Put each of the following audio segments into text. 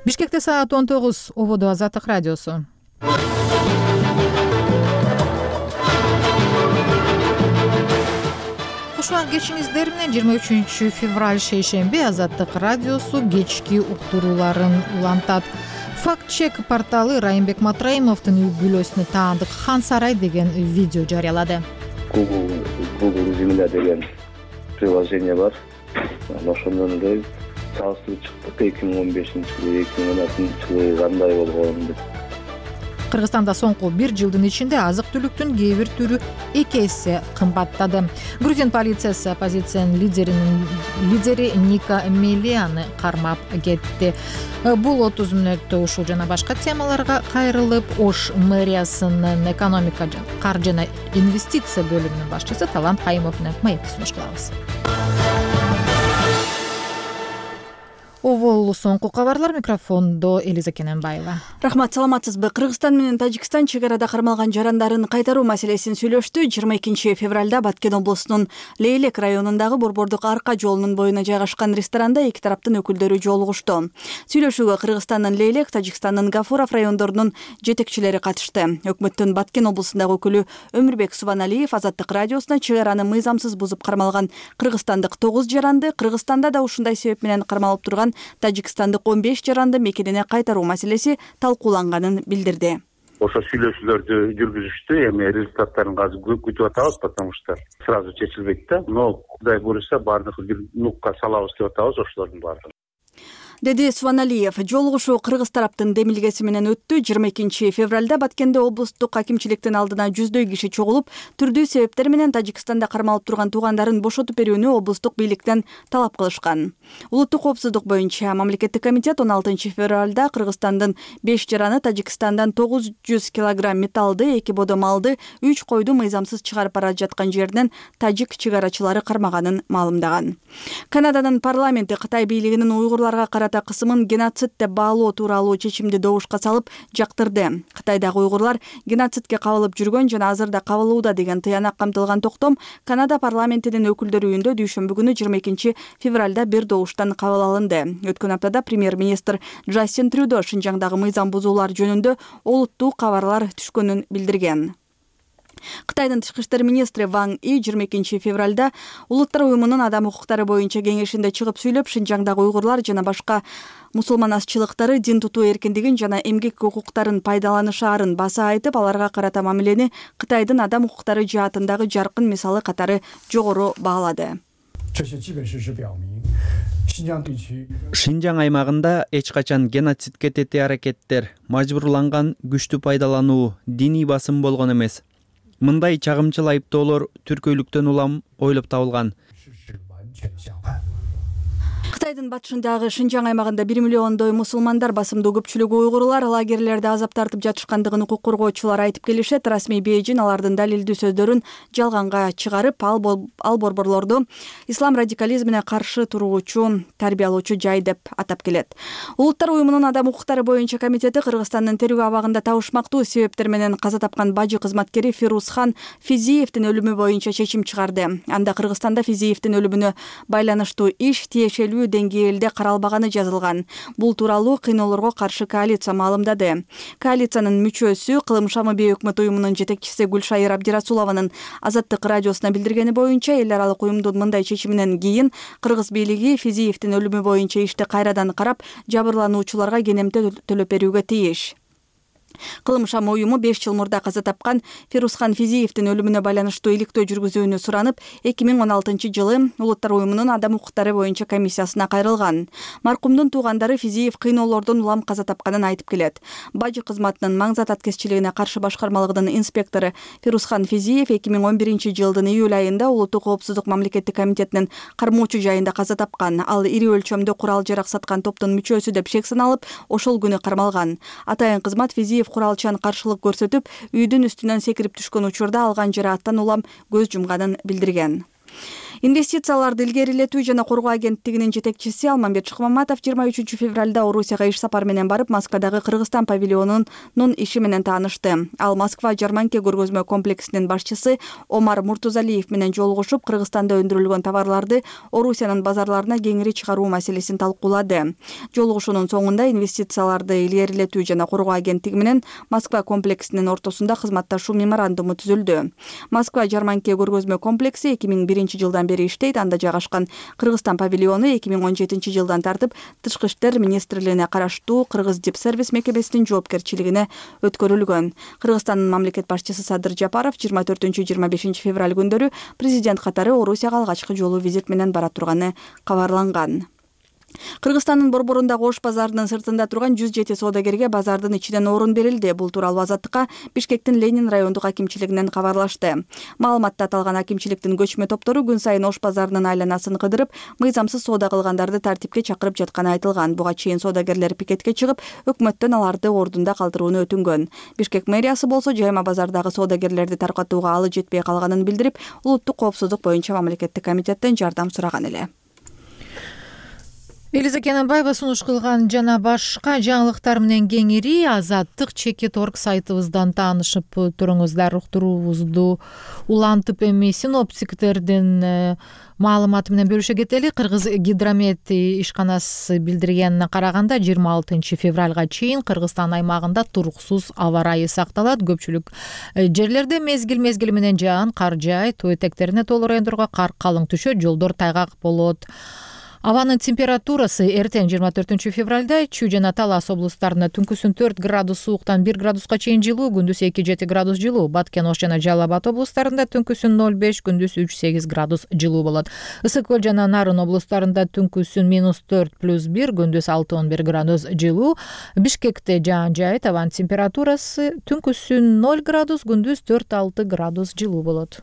Бишкекте саат 19, Ободо Азаттык радиосу. Кушуак кечиңиздер менен 23 февраль шейшемби Азаттык радиосу кечки уктурууларын улантат. Факт-чек порталы Райымбек Матраимовдун үй бүлөсүнө таандык Хан Сарай деген видео жарыялады. Google Земля деген приложение бар. Ошондон эле салыштырып чыктык 2015-жылы, 2016-жылы кандай болгон деп. Кыргызстанда соңку 1 жылдын ичинде азык-түлүктүн кээ бир түрү 2 эсе кымбаттады. Грузин полициясы оппозициянын лидери Ника Мелияны кармап кетти. Бул 30 мүнөттө ушул жана башка темаларга кайрылып, Ош мэриясынын экономика, кар жана инвестиция бөлүмүнүн башчысы Талант Кайымов менен маекти сунуш кылабыз. Овол соңку кабарлар, микрофондо Элиза Кененбаева. Рахмат, саламатсызбы? Кыргызстан менен Тажикстан чек арада кармалган жарандарын кайтаруу маселесин сүйлөштү. 22 февралда Баткен облусунун Лейлек районундагы Борбордук арка жолунун боюна жайгашкан ресторанда эки тараптын өкүлдөрү жолугушту. Сүйлөшүүгө Кыргызстандын Лейлек, Тажикстандын Гафуров райондорунун жетекчилери катышты. Өкмөттүн Баткен облусундагы өкүлү Өмүрбек Субаналиев Азаттык радиосуна чек араны мыйзамсыз бузуп кармалган кыргызстандык 9 жаранды, Кыргызстанда да ушундай себеп менен кармалып турган Тажикстандык 15 жаранды мекенине кайтаруу маселеси талкууланганын билдирди. Ошо сүйлөшүүлөрдү жүргүзүштү. Эми результаттарын азыр күтүп атабыз, потому что сразу чечилбейт да. Но Кудай буюрса баардыгы бир нукка салабыз деп атабыз ошолордун баардыгын. Деди Субаналиев. Жолугушуу кыргыз тараптын демилгеси менен өттү. 22 февралда Баткенде облустук акимчиликтин алдына жүздөй киши чогулуп, түрдүү себептер менен Тажикстанда кармалып турган туугандарын бошотуп берүүнү облустук бийликтен талап кылышкан. Улуттук коопсуздук боюнча мамлекеттик комитет 16 февралда Кыргызстандын 5 жараны Тажикстандан 900 килограмм металлды, 2 бодо малды, 3 койду мыйзамсыз чыгарып бара жаткан жеринен тажик чыгарачылары кармаганын маалымдаган. Канаданын парламенти Кытай бийлигинин уйгурларга карата кысымын геноцид деп баалоо тууралуу чечимди добушка салып жактырды. Кытайдагы уйгурлар геноцидке кабылып жүргөн жана азырда кабылууда деген тыянак камтылган токтом Канада парламентинин өкүлдөрү үйүндө дүйшөмбү күнү 22 февралда бир добуштан кабыл алынды. Өткөн аптада премьер-министр Джастин Трюдо Шинжаңдагы мыйзам бузуулар жөнүндө олуттуу кабарлар түшкөнүн билдирген. Кытайдын тышкы иштер министри Ван И 22 февралда Улуттар уюмунун адам укуктары боюнча кеңешинде чыгып сүйлөп, Шинжаңдагы уйгурлар жана башка мусулман азчылыктары дин тутуу эркиндигин жана эмгек укуктарын пайдаланышаарын баса айтып, аларга карата мамилени Кытайдын адам укуктары жаатындагы жаркын мисалы катары жогору баалады. Шинжаң аймагында эч качан геноцидке тети аракеттер, мажбурланган күчтү пайдалануу, диний басым болгон эмес. Мындай чагымчыл айыптоолор түркөйлүктөн улам ойлоп табылган. Кытайдын батышындагы Шинжаң аймагында 1 миллиондой мусулмандар басымдуу көпчүлүгү уйгурлар лагерлерде азап тартып жатышкандыгын укук коргоочулар айтып келишет. Расмий Бейжин алардын далилдүү сөздөрүн жалганга чыгарып, ал борборлорду ислам радикализмине каршы туруучу тарбиялоочу жай деп атап келет. Улуттар уюмунун адам укуктары боюнча комитети Кыргызстандын тергөө абагында табышмактуу себептер менен каза тапкан бажы кызматкери Фирузхан Физиевдин өлүмү боюнча чечим чыгарды. Анда Кыргызстанда Физиевдин өлүмүнө байланыштуу иш тиешелүү деңгээлде каралбаганы жазылган. Бул тууралуу кыйноолорго каршы коалиция маалымдады. Коалициянын мүчөсү Кылым Шамыбей өкмөт уюмунун жетекчиси Гүлшайыр Абдирасулованын Азаттык радиосуна билдиргени боюнча, эл аралык уюмдун мындай чечиминен кийин Кыргыз бийлиги Физиевдин өлүмү боюнча ишти кайрадан карап, жабырлануучуларга кенемте төлөп берүүгө тийиш. Кылым Шам уюму 5 жыл мурда каза тапкан Фирузхан Физиевдин өлүмүнө байланыштуу иликтөө жүргүзүүнү суранып, 2016 жылы Улуттар уюмунун адам укуктары боюнча комиссиясына кайрылган. Маркумдун туугандары Физиев кыйноолордон улам каза тапканын айтып келет. Бажы кызматынын маңзат аткезчилигине каршы башкармалыгынын инспектору Фирузхан Физиев 2011 жылдын июль айында Улуттук коопсуздук мамлекеттик комитетинин кармоочу жайында каза тапкан. Ал ири өлчөмдө курал-жарак саткан топтун мүчөсү деп шек саналып, ошол күнү кармалган. Атайын кызмат Физиев куралчан каршылык көрсөтүп, үйдүн үстүнөн секирип түшкөн учурда алган жарааттан улам көз жумганын билдирген. Инвестицияларды илгерилетүү жана коргоо агенттигинин жетекчиси Алмамбет Шыкмаматов 23 февралда Орусияга иш сапар менен барып, Москвадагы Кыргызстан павильонунун иши менен таанышты. Ал Москва жарманке көргөзмө комплексинин башчысы Омар Муртузалиев менен жолугушуп, Кыргызстанда өндүрүлгөн товарларды Орусиянын базарларына кеңири чыгаруу маселесин талкуулады. Жолугушуунун соңунда инвестицияларды илгерилетүү жана коргоо агенттиги менен Москва комплексинин ортосунда кызматташуу меморандуму түзүлдү. Москва жарманке көргөзмө комплекси 2001 жылдан бери иштейт. Анда жайгашкан Кыргызстан павильону 2017 жылдан тартып Тышкы иштер министрлигине караштуу Кыргыз Дипсервис мекемесинин жоопкерчилигине өткөрүлгөн. Кыргызстандын мамлекет башчысы Садыр Жапаров 24-25 февраль күндөрү президент катары Орусияга алгачкы жолу визит менен бара турганы кабарланган. Кыргызстандын борборундагы Ош базарынын сыртында турган 107 соодагерге базардын ичинен орун берилди. Бул тууралуу Азаттыкка Бишкектин Ленин райондук акимчилигинен кабарлашты. Маалыматта аталган акимчиликтин көчмө топтору күн сайын Ош базарынын айланасын кыдырып, мыйзамсыз соода кылгандарды тартипке чакырып жатканы айтылган. Буга чейин соодагерлер пикетке чыгып, өкмөттөн аларды ордунда калтырууну өтүнгөн. Бишкек мэриясы болсо жайма базардагы соодагерлерди таркатууга алы жетпей калганын билдирип, улуттук коопсуздук боюнча мамлекеттик комитеттен жардам сураган эле. Элиза Кененбаева сунуш кылган жана башка жаңылыктар менен кеңири Азаттык Чекит.орг сайтыбыздан таанышып туруңуздар. Уктуруубузду улантып эми синоптиктердин маалыматы менен бөлүшө кетели. Кыргыз гидромет ишканасы билдиргенине караганда 26 февралга чейин Кыргызстан аймагында туруксуз аба ырайы сакталат. Көпчүлүк жерлерде мезгил менен жаан, кар жаайт, тоо этектерине толур райондорго кар калың түшөт, жолдор тайгак болот. Абанын температурасы эртең 24 февралда Чүй жана Талас облустарында түнкүсүн 4 градус сууктан 1 градуска чейин жылуу, күндүз 2-7 градус жылуу. Баткен, Ош жана Жалал Абад облустарында түнкүсүн 0,5, күндүз 3-8 градус жылуу болот. Ысык Көл жана Нарын облустарында түнкүсүн -4 + 1, күндүз 6-11 градус жылуу. Бишкекте жаан жаайт, абанын температурасы түнкүсүн 0 градус, күндүз 4-6 градус жылуу болот.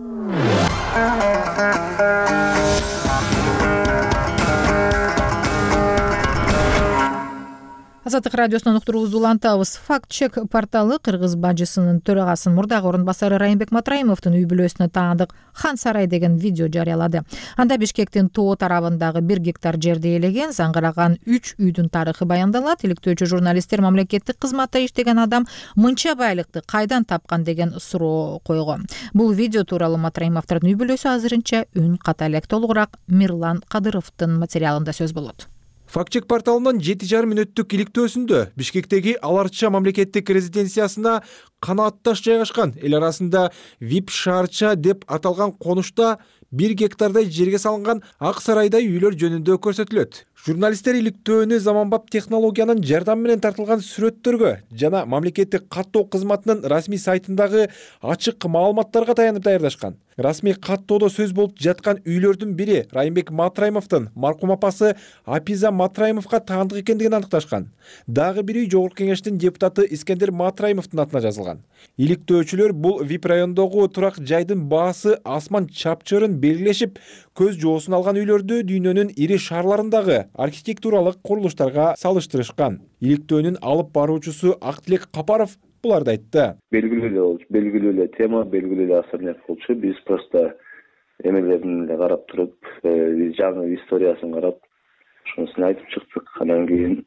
Азаттык радиосунан уктуруубузду улантабыз. Факт-чек порталы Кыргыз бажысынын төрагасынын мурдагы орун басары Райымбек Матраимовдун үй бүлөсүнө таандык Хан сарай деген видео жарыялады. Анда Бишкектин тоо тарабындагы 1 гектар жерди ээлеген заңгыраган 3 үйдүн тарыхы баяндалат. Иликтөөчү журналисттер мамлекеттик кызматта иштеген адам мынча байлыкты кайдан тапкан деген суроо койгон. Бул видео тууралуу Матраимовдун үй бүлөсү азырынча үн ката элек. Толугураак Мирлан Кадыровдун материалында сөз болот. Факт-чек порталынын 7,5 мүнөттүк иликтөөсүндө Бишкектеги Аларча мамлекеттик резиденциясына канаатташ жайгашкан эл арасында VIP шаарча деп аталган конушта 1 гектардай жерге салынган ак сарайдай үйлөр жөнүндө көрсөтүлөт. Журналисттер иликтөөнү заманбап технологиянын жардамы менен тартылган сүрөттөргө жана мамлекеттик каттоо кызматынын расмий сайтындагы ачык маалыматтарга таянып даярдашкан. Расмий каттоодо сөз болуп жаткан үйлөрдүн бири Райымбек Матраимовдун маркум апасы Апиза Матраимовго таандык экендигин аныкташкан. Дагы бир үй жогорку кеңештин депутаты Искендер Матраимовдун атына жазылган. Иликтөөчүлөр бул VIP райондогу турак жайдын баасы асман чапчырын белгилешип, көз жоосун алган үйлөрдү дүйнөнүн ири шаарларындагы архитектуралык курулуштарга салыштырышкан. Иликтөөнүн алып баруучусу Актилек Капаров буларды айтты. Белгилүү эле тема, белгилүү эле асырнек болчу. Биз просто эмелерин карап туруп, жаңы историясын карап, ошонусун айтып чыктык. Анан кийин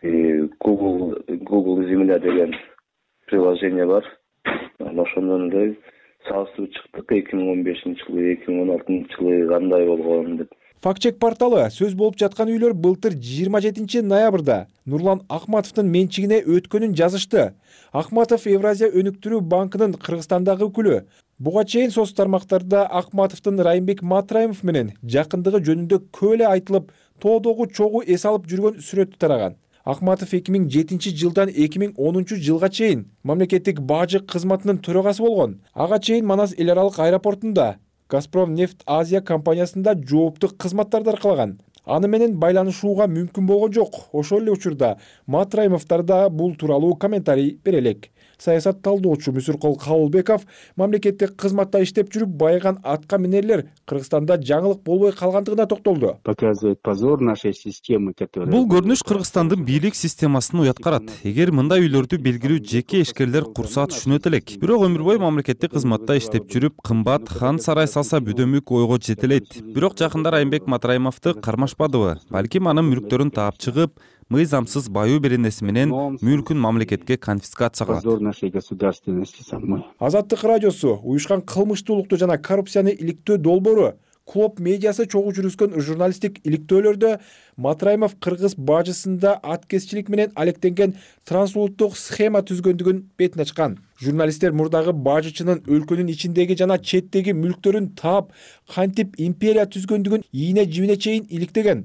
Google Земля деген приложение бар. Ошондон эле салыштырып чыктык 2015-жылы, 2016-жылы кандай болгонун деп. Факт-чек порталы сөз болуп жаткан үйлөр былтыр 27 ноябрда Нурлан Акматовдун менчигине өткөнүн жазышты. Акматов Евразия өнүктүрүү банкынын Кыргызстандагы өкүлү. Буга чейин соц тармактарда Акматовдун Райымбек Матраимов менен жакындыгы жөнүндө көп эле айтылып, тоодогу чогуу эс алып жүргөн сүрөттү тараган. Акматов 2007 жылдан 2010 жылга чейин мамлекеттик бажы кызматынын төрагасы болгон. Ага чейин Манас эл аралык аэропортунда Газпром нефть Азия компаниясында жооптук кызматтарды аркалаган. Аны менен байланышууга мүмкүн болгон жок. Ошол эле учурда Матраимовдор да бул тууралуу комментарий бере элек. саясат талдоочу Мүсүркол Кабылбеков мамлекеттик кызматта иштеп жүрүп байыган атка минерлер Кыргызстанда жаңылык болбой калгандыгына токтолду. Показывает позор нашей системы, которая... Бул көрүнүш Кыргызстандын бийлик системасын уят карат. Эгер мындай үйлөрдү белгилүү жеке ишкерлер курса түшүнөт элек. Бирок өмүр бою мамлекеттик кызматта иштеп жүрүп, кымбат хан сарай салса бүдөмүк ойго жетелейт. Бирок жакында Райымбек Матраимовду кармашпадыбы? Балким анын мүлктөрүн таап чыгып, мыйзамсыз баюу беренеси менен мүлкүн мамлекетке конфискация кылат. Позор нашей государственности самой. Азаттык радиосу уюшкан кылмыштуулукту жана коррупцияны иликтөө долбоору Клоп медиасы чогуу жүргүзгөн журналисттик иликтөөлөрдө Матраимов кыргыз бажысында аткезчилик менен алектенген трансулуттук схема түзгөндүгүн бетин ачкан. Журналисттер мурдагы бажычынын өлкөнүн ичиндеги жана четтеги мүлктөрүн таап, кантип империя түзгөндүгүн ийине жибине чейин иликтеген.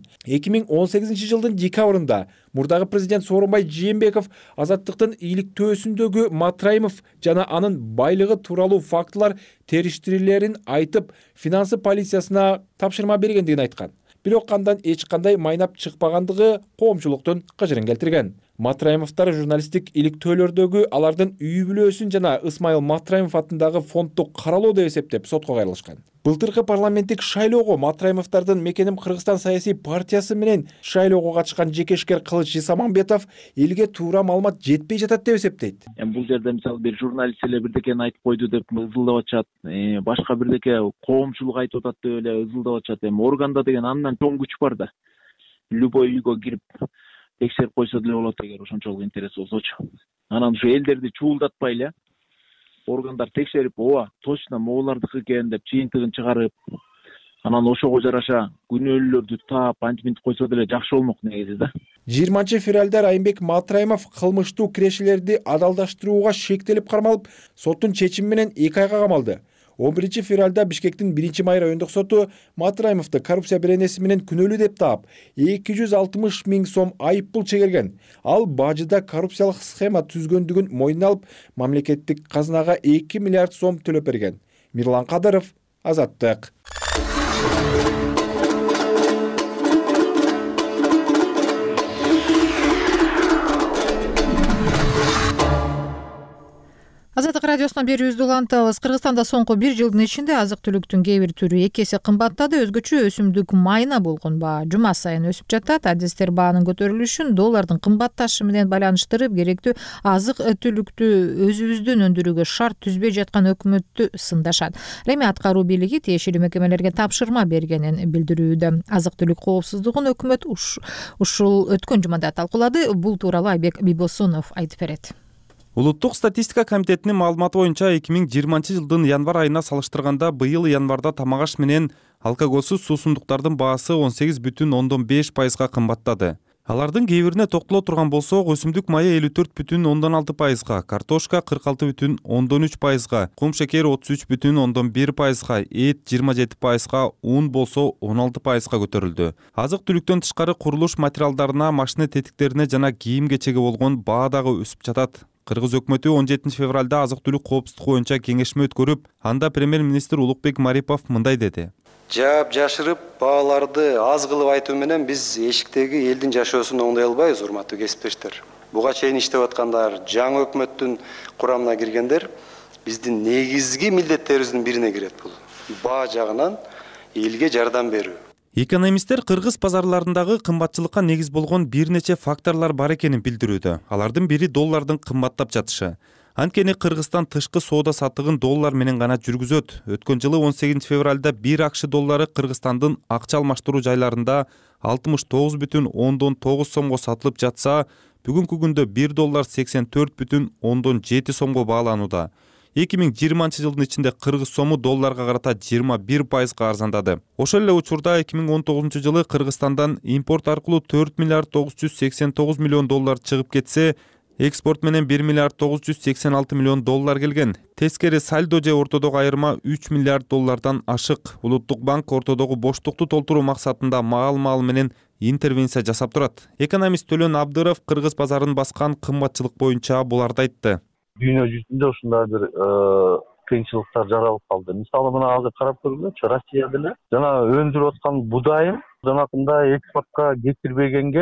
2018 жылдын декабрында мурдагы президент Сооронбай Жээнбеков Азаттыктын иликтөөсүндөгү Матраимов жана анын байлыгы тууралуу фактылар териштирилерин айтып, финансы полициясына тапшырма бергендигин айткан. Бирок кандан эч кандай майнап чыкпагандыгы коомчулуктун кыжырын келтирген. Матраимовдор журналисттик иликтөөлөрдөгү алардын үй бүлөсүн жана Ысмайыл Матраимов атындагы фондду каралоо деп эсептеп сотко кайрылышкан. Былтыркы парламенттик шайлоого Матраимовдордун Мекеним Кыргызстан саясий партиясы менен шайлоого катышкан жекешкер Кылыч Исамамбетов элге туура маалымат жетпей жатат деп эсептейт. Бул жерде мисалы бир журналист эле бирдекени айтып койду деп ызылдап атышат, башка бирдеке коомчулук айтып атат деп эле ызылдап атышат. Органда деген андан чоң күч бар да. Любой үйгө кирип текшерип койсо деле болот эгер ошончолук интерес болсочу. Анан ушу элдерди чуулдатпай эле органдар текшерип, ооба, точно могулардыкы экен деп чыйынтыгын чыгарып, анан ошого жараша күнөөлүүлөрдү таап, антип койсо деле жакшы болмок негизи да. 20-февралда Райымбек Матраимов кылмыштуу кирешелерди адалдаштырууга шектелип кармалып, соттун чечими менен 2 айга камалды. 11-февралда Бишкектин 1-Май райондук соту Матраимовду коррупция беренеси менен күнөөлүү деп таап, 260 000 сом айып пул чегерген. Ал бажыда коррупциялык схема түзгөндүгүн мойнуна алып, мамлекеттик казынага 2 миллиард сом төлөп берген. Мирлан Кадыров, Азаттык. Азаттык радиосуна берүүбүздү улантабыз. Кыргызстанда соңку 1 жылдын ичинде азык-түлүктүн кээ бир түрү 2 эсе кымбаттады. Өзгөчө өсүмдүк майына болгон баа жума сайын өсүп жатат. Адистер баанын көтөрүлүшүн доллардын кымбатташы менен байланыштырып, керектүү азык-түлүктү өзүбүздөн өндүрүүгө шарт түзбөй жаткан өкмөттү сындашат. Эми аткаруу бийлиги тиешелүү мекемелерге тапшырма бергенин билдирүүдө. Азык-түлүк коопсуздугун өкмөт ушул өткөн жумада талкуулады. Бул тууралуу Айбек Бибосунов айтып берет. Улуттук статистика комитетинин маалыматы боюнча 2020 жылдын январь айына салыштырганда быйыл январда тамак аш менен алкоголсуз суусундуктардын баасы 18,5% кымбаттады. Алардын кээ бирине токтоло турган болсок, өсүмдүк майы 54,6%, картошка 46,3%, кум шекер 33,1%, эт 27%, ун болсо 16%га көтөрүлдү. Азык-түлүктөн тышкары курулуш материалдарына, машина тетиктерине жана кийим-кечеге болгон баа дагы өсүп жатат. Кыргыз өкмөтү 17 февралда азык-түлүк коопсуздугу боюнча кеңешме өткөрүп, анда премьер-министр Улукбек Марипов мындай деди. Жаап жашырып, бааларды аз кылып айтуу менен биз эшиктеги элдин жашоосун оңдой албайбыз, урматтуу кесиптештер. Буга чейин иштеп аткандар, жаңы өкмөттүн курамына киргендер биздин негизги милдеттерибиздин бирине кирет бул. Баа жагынан элге жардам берүү. Экономисттер кыргыз базарларындагы кымбатчылыкка негиз болгон бир нече факторлор бар экенин билдирүүдө. Алардын бири доллардын кымбаттап жатышы. Анткени Кыргызстан тышкы соода саттыгын доллар менен гана жүргүзөт. Өткөн жылы 18 февралда 1 акш доллары Кыргызстандын акча алмаштыруу жайларында 69,9 сомго сатылып жатса, бүгүнкү күндө 1 доллар 84,7 сомго бааланууда. 2020 жылдын ичинде кыргыз сому долларга карата 21%га арзандады. Ошол эле учурда 2019 жылы Кыргызстандан импорт аркылуу 4 миллиард 989 миллион доллар чыгып кетсе, экспорт менен 1 миллиард 986 миллион доллар келген. Тескери сальдо же ортодогу айырма 3 миллиард доллардан ашык. Улуттук банк ортодогу боштукту толтуруу максатында маал менен интервенция жасап турат. Экономист Төлөн Абдыров кыргыз базарын баскан кымбатчылык боюнча буларды айтты. Дүйнө жүзүндө ушундай бир кыйынчылыктар жаралып калды. Мисалы мына азыр карап көргүлөчү, Россия деле жана өндүрүп аткан будайын жанакындай экспортко кетирбегенге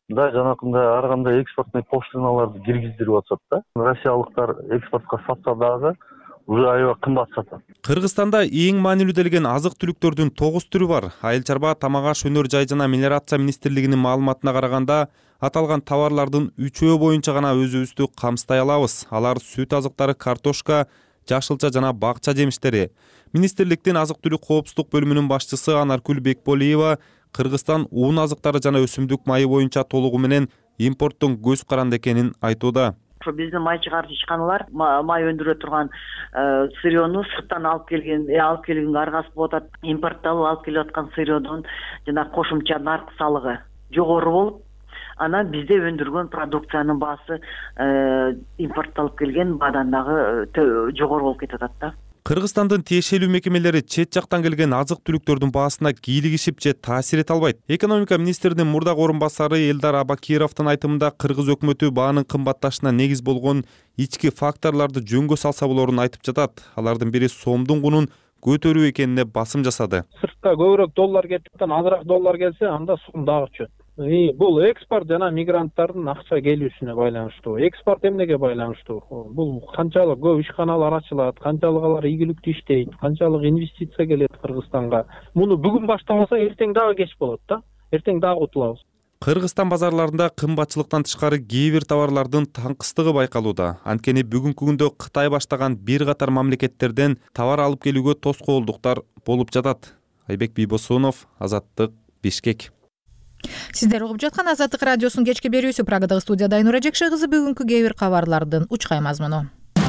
да жанакындай ар кандай экспортный пошлиналарды киргиздирип атышат да. Россиялыктар экспортко сатса дагы уже аябай кымбат сатат. Кыргызстанда эң маанилүү делген азык-түлүктөрдүн 9 түрү бар. Айыл чарба, тамак аш, өнөр жай жана мелиорация министрлигинин маалыматына караганда, аталган товарлардын 3 боюнча гана өзүбүздү камсытай алабыз. Алар сүт азыктары, картошка, жашылча жана бакча жемиштери. Министрликтин азык-түлүк коопсуздук бөлүмүнүн башчысы Анаркүл Бекболиева Кыргызстан уун азыктары жана өсүмдүк майы боюнча толугу менен импорттун көз каранды экенин айтууда. Биздин май чыгарып ишканалар май өндүрө турган сырьёну сырттан алып келгенге аргасыз болуп атат. Импортталып алып келип аткан сырьёдун жана кошумча нарк салыгы жогору болуп, анан бизде өндүргөн продукциянын баасы импортталып келген баадан дагы жогору болуп кетип атат да. Кыргызстандын тиешелүү мекемелери чет жактан келген азык-түлүктөрдүн баасына кийлигишип же таасир эте албайт. Экономика министринин мурдагы орун басары Элдар Абакировдун айтымында кыргыз өкмөтү баанын кымбатташына негиз болгон ички факторлорду жөнгө салса болорун айтып жатат. Алардын бири сомдун кунун көтөрүү экенине басым жасады. Сыртка көбүрөөк доллар кетип, азыраак доллар келсе, анда сом дагы чөт. Бул экспорт жана мигранттардын акча келүүсүнө байланыштуу. Экспорт эмнеге байланыштуу? Бул канчалык көп ишканалар ачылат, канчалык алар ийгиликтүү иштейт, канчалык инвестиция келет Кыргызстанга. Муну бүгүн баштамаса, эртең дагы кеч болот да. Эртең дагы утулабыз. Кыргызстан базарларында кымбатчылыктан тышкары кээ бир товарлардын таңкыстыгы байкалууда. Анткени бүгүнкү күндө Кытай баштаган бир катар мамлекеттерден товар алып келүүгө тоскоолдуктар болуп жатат. Айбек Бийбосунов, Азаттык, Бишкек. Сиздер угуп жаткан Азаттык радиосунун кечки берүүсү. Прагадагы студияда Айнура Жекше кызы бүгүнкү кээ бир кабарлардын учкай мазмуну.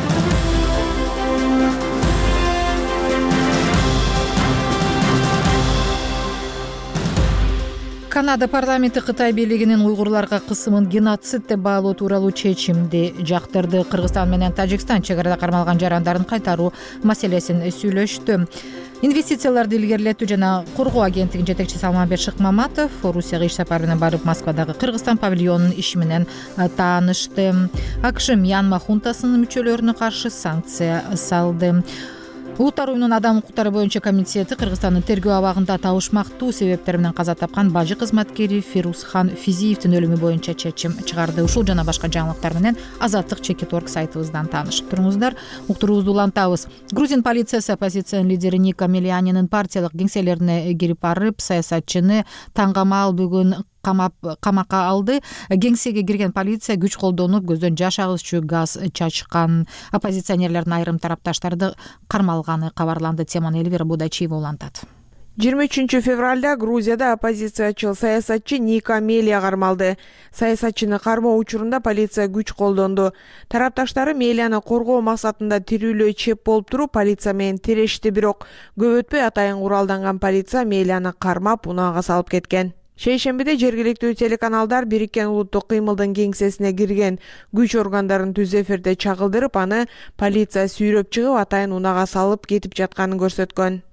Канада парламенти Кытай бийлигинин уйгурларга кысымын геноцид деп баалоо тууралуу чечимди жактырды. Кыргызстан менен Тажикстан чек арада кармалган жарандарын кайтаруу маселесин сүйлөштү. Инвестицияларды илгерилетүү жана коргоо агенттигинин жетекчиси Салманбек Шыкмаматов Орусияга иш сапары менен барып Москвадагы Кыргызстан павильонунун иши менен таанышты. АКШ Мьянма хунтасынын мүчөлөрүнө каршы санкция салды. Улуттар уюмунун адам укуктары боюнча комитети Кыргызстандын тергөө абагында табышмактуу себептер менен каза тапкан бажы кызматкери Фирузхан Физиевдин өлүмү боюнча чечим чыгарды. Ушул жана башка жаңылыктар менен Азаттык Чекиторг сайтыбыздан таанышып туруңуздар. Уктуруубузду улантабыз. Грузин полициясы оппозициянын лидери Ника Мелианинин партиялык кеңселерине кирип барып, саясатчыны таңгамал бүгүн камакка алды. Кеңсеге кирген полиция күч колдонуп, көздөн жаш агызчу газ чачкан. Оппозиционерлердин айрым тарапташтарды кармалганы кабарланды. Теманы Эльвира Будачиева улантат. 23 февралда Грузияда оппозициячыл саясатчы Ника Мелия кармалды. Саясатчыны кармоо учурунда полиция күч колдонду. Тарапташтары Мелияны коргоо максатында тирүүлөө чеп болуп туруп, полиция менен тирешти, бирок көп өтпөй атайын куралданган полиция Мелияны кармап, унаага салып кеткен. Шейшембиде жергиликтүү телеканалдар Бириккен улуттук кыймылдын кеңсесине кирген күч органдарын түз эфирде чагылдырып, аны полиция сүйрөп чыгып, атайын унаага салып кетип жатканын көрсөткөн.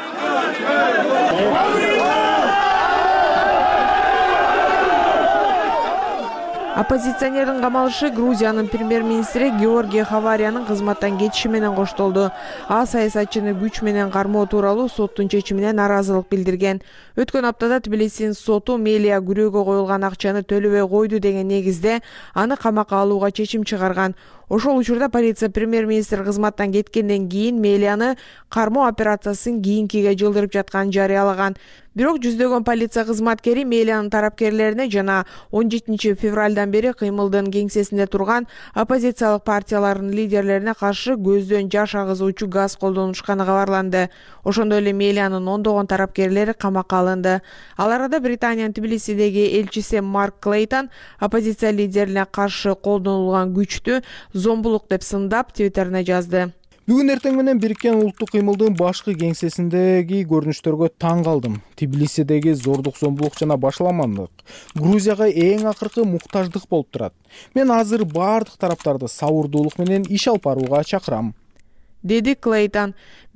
Оппозиционердин камалышы Грузиянын премьер-министри Георгий Хавариянын кызматтан кетиши менен коштолду. А саясатчыны күч менен кармоо тууралуу соттун чечимине наразылык билдирген. Өткөн аптада Тбилисинин соту Мелия күрөөгө коюлган акчаны төлөбөй койду деген негизде аны камакка алууга чечим чыгарган. Ошол учурда полиция премьер-министр кызматтан кеткенден кийин Мелияны кармоо операциясын кийинкиге жылдырып жатканын жарыялаган. Бирок жүздөгөн полиция кызматкери Мелиянын тарапкерлерине жана 17 февралдан бери кыймылдын кеңсесинде турган оппозициялык партиялардын лидерлерине каршы көздөн жаш агызуучу газ колдонушканы кабарланды. Ошондой эле Мелиянын ондогон тарапкерлери камакка алынды. Ал арада Британиянын Тбилисидеги элчиси Марк Клейтон оппозиция лидерине каршы колдонулган күчтү зомбулук деп сындап Твиттерине жазды. Бүгүн эртең менен Бириккен улуттук кыймылдын башкы кеңсесиндеги көрүнүштөргө таң калдым. Тбилисидеги зордук, зомбулук жана башаламандык Грузияга эң акыркы муктаждык болуп турат. Мен азыр бардык тараптарды сабырдуулук менен иш алып барууга чакырам, деди Клейтон.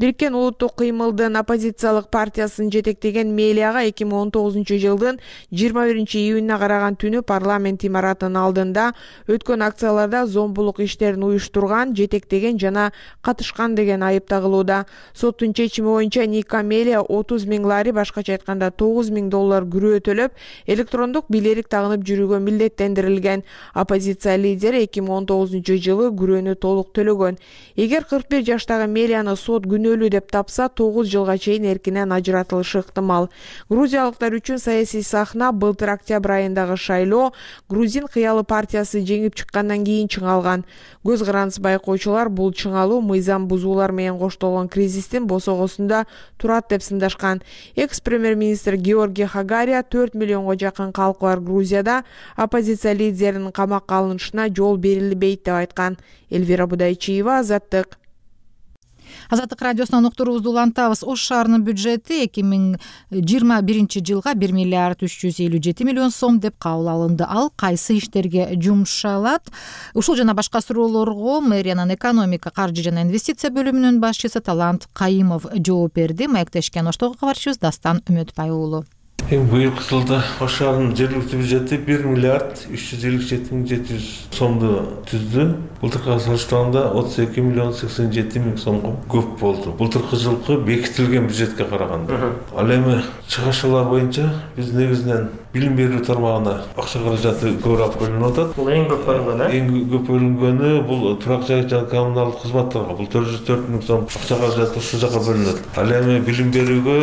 Бириккен улуттук кыймылдын оппозициялык партиясын жетектеген Мелияга 2019 жылдын 21 июнуна караган түнү парламент имаратынын алдында өткөн акцияларда зомбулук иштерин уюштурган, жетектеген жана катышкан деген айып тагылууда. Соттун чечими боюнча Ника Мелия 30 000 лари, башкача айтканда $9,000 күрөө төлөп, электрондук бийлерик тагынып жүрүүгө милдеттендирилген. Оппозиция лидери 2019 жылы күрөөнү толук төлөгөн. Эгер 41 жаштагы Мелияны сот күнөөлүү деп тапса, 9 жылга чейин эркинен ажыратылышы ыктымал. Грузиялыктар үчүн саясий сахна былтыр октябрь айындагы шайлоо Грузин кыялы партиясы жеңип чыккандан кийин чыңалган. Көз карандысыз байкоочулар бул чыңалуу мыйзам бузуулар менен коштолгон кризистин босогосунда турат деп сындашкан. Экс-премьер-министр Георгий Хагария 4 миллионго жакын калкы бар Грузияда оппозиция лидеринин камакка алынышына жол берилбейт деп айткан. Эльвира Будайчиева, Азаттык. Азаттык радиосунан уктуруубузду улантабыз. Ош шаарынын бюджети 2021 жылга 1 миллиард 357 миллион сом деп кабыл алынды. Ал кайсы иштерге жумшалат? Ушул жана башка суроолорго мэриянын экономика, каржы жана инвестиция бөлүмүнүн башчысы Талант Кайымов жооп берди. Маектешкен Оштогу кабарчыбыз Дастан Үмөтбай уулу. Быйылкы жылда Ош шаарынын жергиликтүү бюджети 1 миллиард 357 700 сомду түздү. Былтыркыга салыштырганда 32 миллион 87 миң сомго көп болду. Былтыркы жылкы бекитилген бюджетке караганда. Ал эми чыгышалар боюнча биз негизинен билим берүү тармагына акча каражаты көбүрөөк бөлүнүп атат. Бул эң көп бөлүнгөнү? Эң көп бөлүнгөнү бул турак жай жана коммуналдык кызматтарга. Бул 404 миң сом акча каражаты ушул жака бөлүнөт. Ал эми билим берүүгө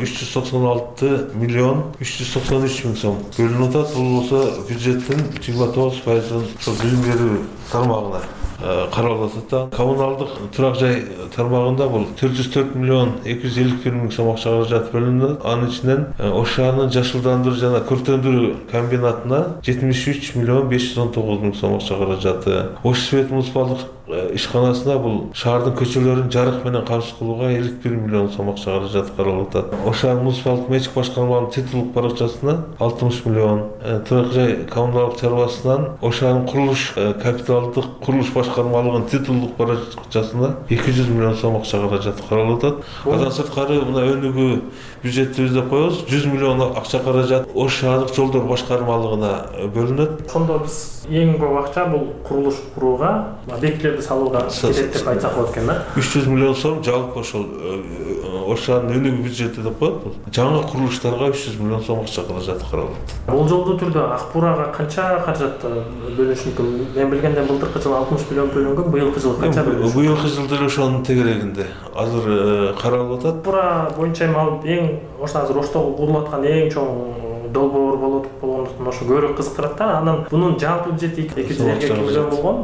396 миллион 393 миң сом бөлүнүп атат. Бул болсо бюджеттин 29%-ын ошол билим берүү тармагына каралып атат. Коммуналдык турак жай тармагында бул 404 миллион 251 миң сом акча каражаты бөлүнөт. Анын ичинен Ош шаарынын жашылдандыруу жана көрктөндүрүү комбинатына 73 миллион 519 миң сом акча каражаты. Ош свет муниципалдык ишканасына бул шаардын көчөлөрүн жарык менен камсыз кылууга 51 миллион сом акча каражаты каралып атат. Ош шаарынын муниципалдык менчик башкармаларынын титулдук баракчасына 60 миллион, турак жай коммуналдык чарбасынан Ош шаарынын курулуш капиталдык курулуш башкармалыгынын титулдук баракчасына 200 миллион сом акча каражаты каралып атат. Андан сырткары мына өнүгүү бюджетибиз деп коебуз. 100 миллион акча каражат Ош шаардык жолдор башкармалыгына бөлүнөт. Ошондо биз эң көп акча бул курулуш курууга, объектилерди салууга кетет деп айтсак болот экен да. 300 миллион сом жалпы ошол Ош шаарынын өнүгүү бюджети деп коет. Жаңы курулуштарга 300 миллион сом акча каражаты каралат. Болжолдуу түрдө Акбурага канча каражат бөлүнүшү мүмкүн? Мен билгенден былтыркы жылы 60 миллион бөлүнгөн, быйылкы жылы канча бөлүнөт? Быйылкы жылда эле ошонун тегерегинде азыр каралып атат. Акбура боюнча эң азыр Оштогу курулуп аткан эң чоң долбоор болгондуктан ошо көбүрөөк кызыктырат да. Анан бунун жалпы бюджети 252 миллион болгон.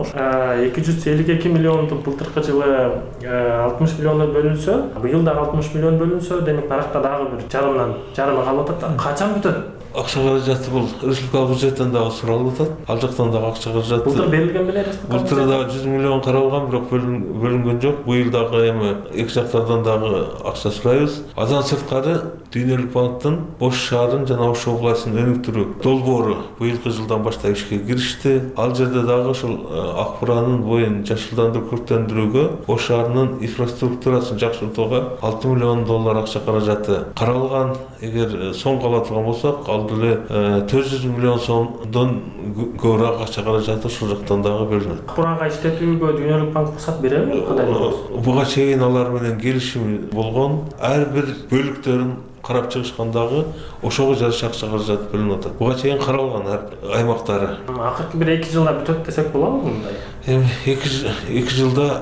252 миллионду былтыркы жылы 60 миллиондон бөлүнсө, быйыл дагы 60 миллион бөлүнсө, демек наракта дагы бир жарымы калып атат. Качан бүтөт? Акча каражаты бул республикалык бюджеттен дагы суралып атат. Ал жактан дагы акча каражаты. Былтыр берилген беле республика? Былтыр дагы 100 миллион каралган, бирок бөлүнгөн жок. Быйыл дагы эми эки жактардан дагы акча сурайбыз. Андан сырткары Дүйнөлүк банктын Ош шаарын жана Ош областын өнүктүрүү долбоору быйылкы жылдан баштап ишке киришти. Ал жерде дагы ошол Акбуранын боюн жашылдандырып көрктөндүрүүгө, Ош шаарынын инфраструктурасын жакшыртууга 6 миллион доллар акча каражаты каралган. Эгер сом кала турган болсок, ал деле 400 миллион сомдон көбүрөөк акча каражаты ушул жактан дагы бөлүнөт. Акбурага иштетүүгө Дүйнөлүк банк уруксат береби? Кандай болот? Буга чейин алар менен келишим болгон. Ар бир бөлүктөрүн карап чыгышкандагы ошого жараша акча каражаты бөлүнүп атат. Буга чейин каралган аймактары. Акыркы бир 2 жылда бүтөт десек болобу мындай? Эми 2 жылда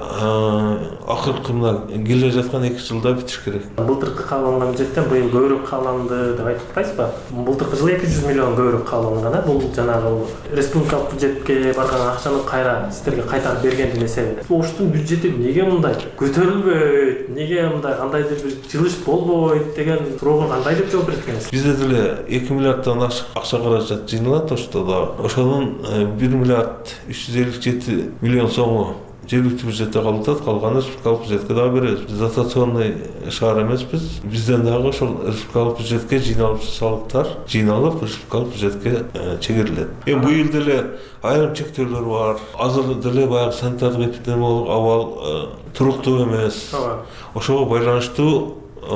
акыркы мына келе жаткан 2 жылда бүтүш керек. Былтыркы кабыл алынган бюджеттен быйыл көбүрөөк кабыл алынды деп айтып атпайсызбы? Былтыркы жылы 200 миллион көбүрөөк кабыл алынган. Бул жанагы республикалык бюджетке барган акчаны кайра сиздерге кайтарып бергендин эсеби. Оштун бюджети эмнеге мындай көтөрүлбөйт? Эмнеге мындай кандайдыр бир жылыш болбойт деген суроого кандай деп жооп берет экенсиз? Бизде деле 2 миллиарддан ашык акча каражат жыйналат Ошто да. Ошонун 1 миллиард 357 миллион сому жергиликтүү бюджетте калып атат, калганы республикалык бюджетке дагы беребиз. Биз дотационный шаар эмеспиз. Бизден дагы ошол республикалык бюджетке жыйналып салыктар жыйналып республикалык бюджетке чегерилет. Эми быйыл деле айрым чектөөлөр бар. Азыр деле баягы санитардык эпидемиологиялык абал туруктуу эмес. Ошого байланыштуу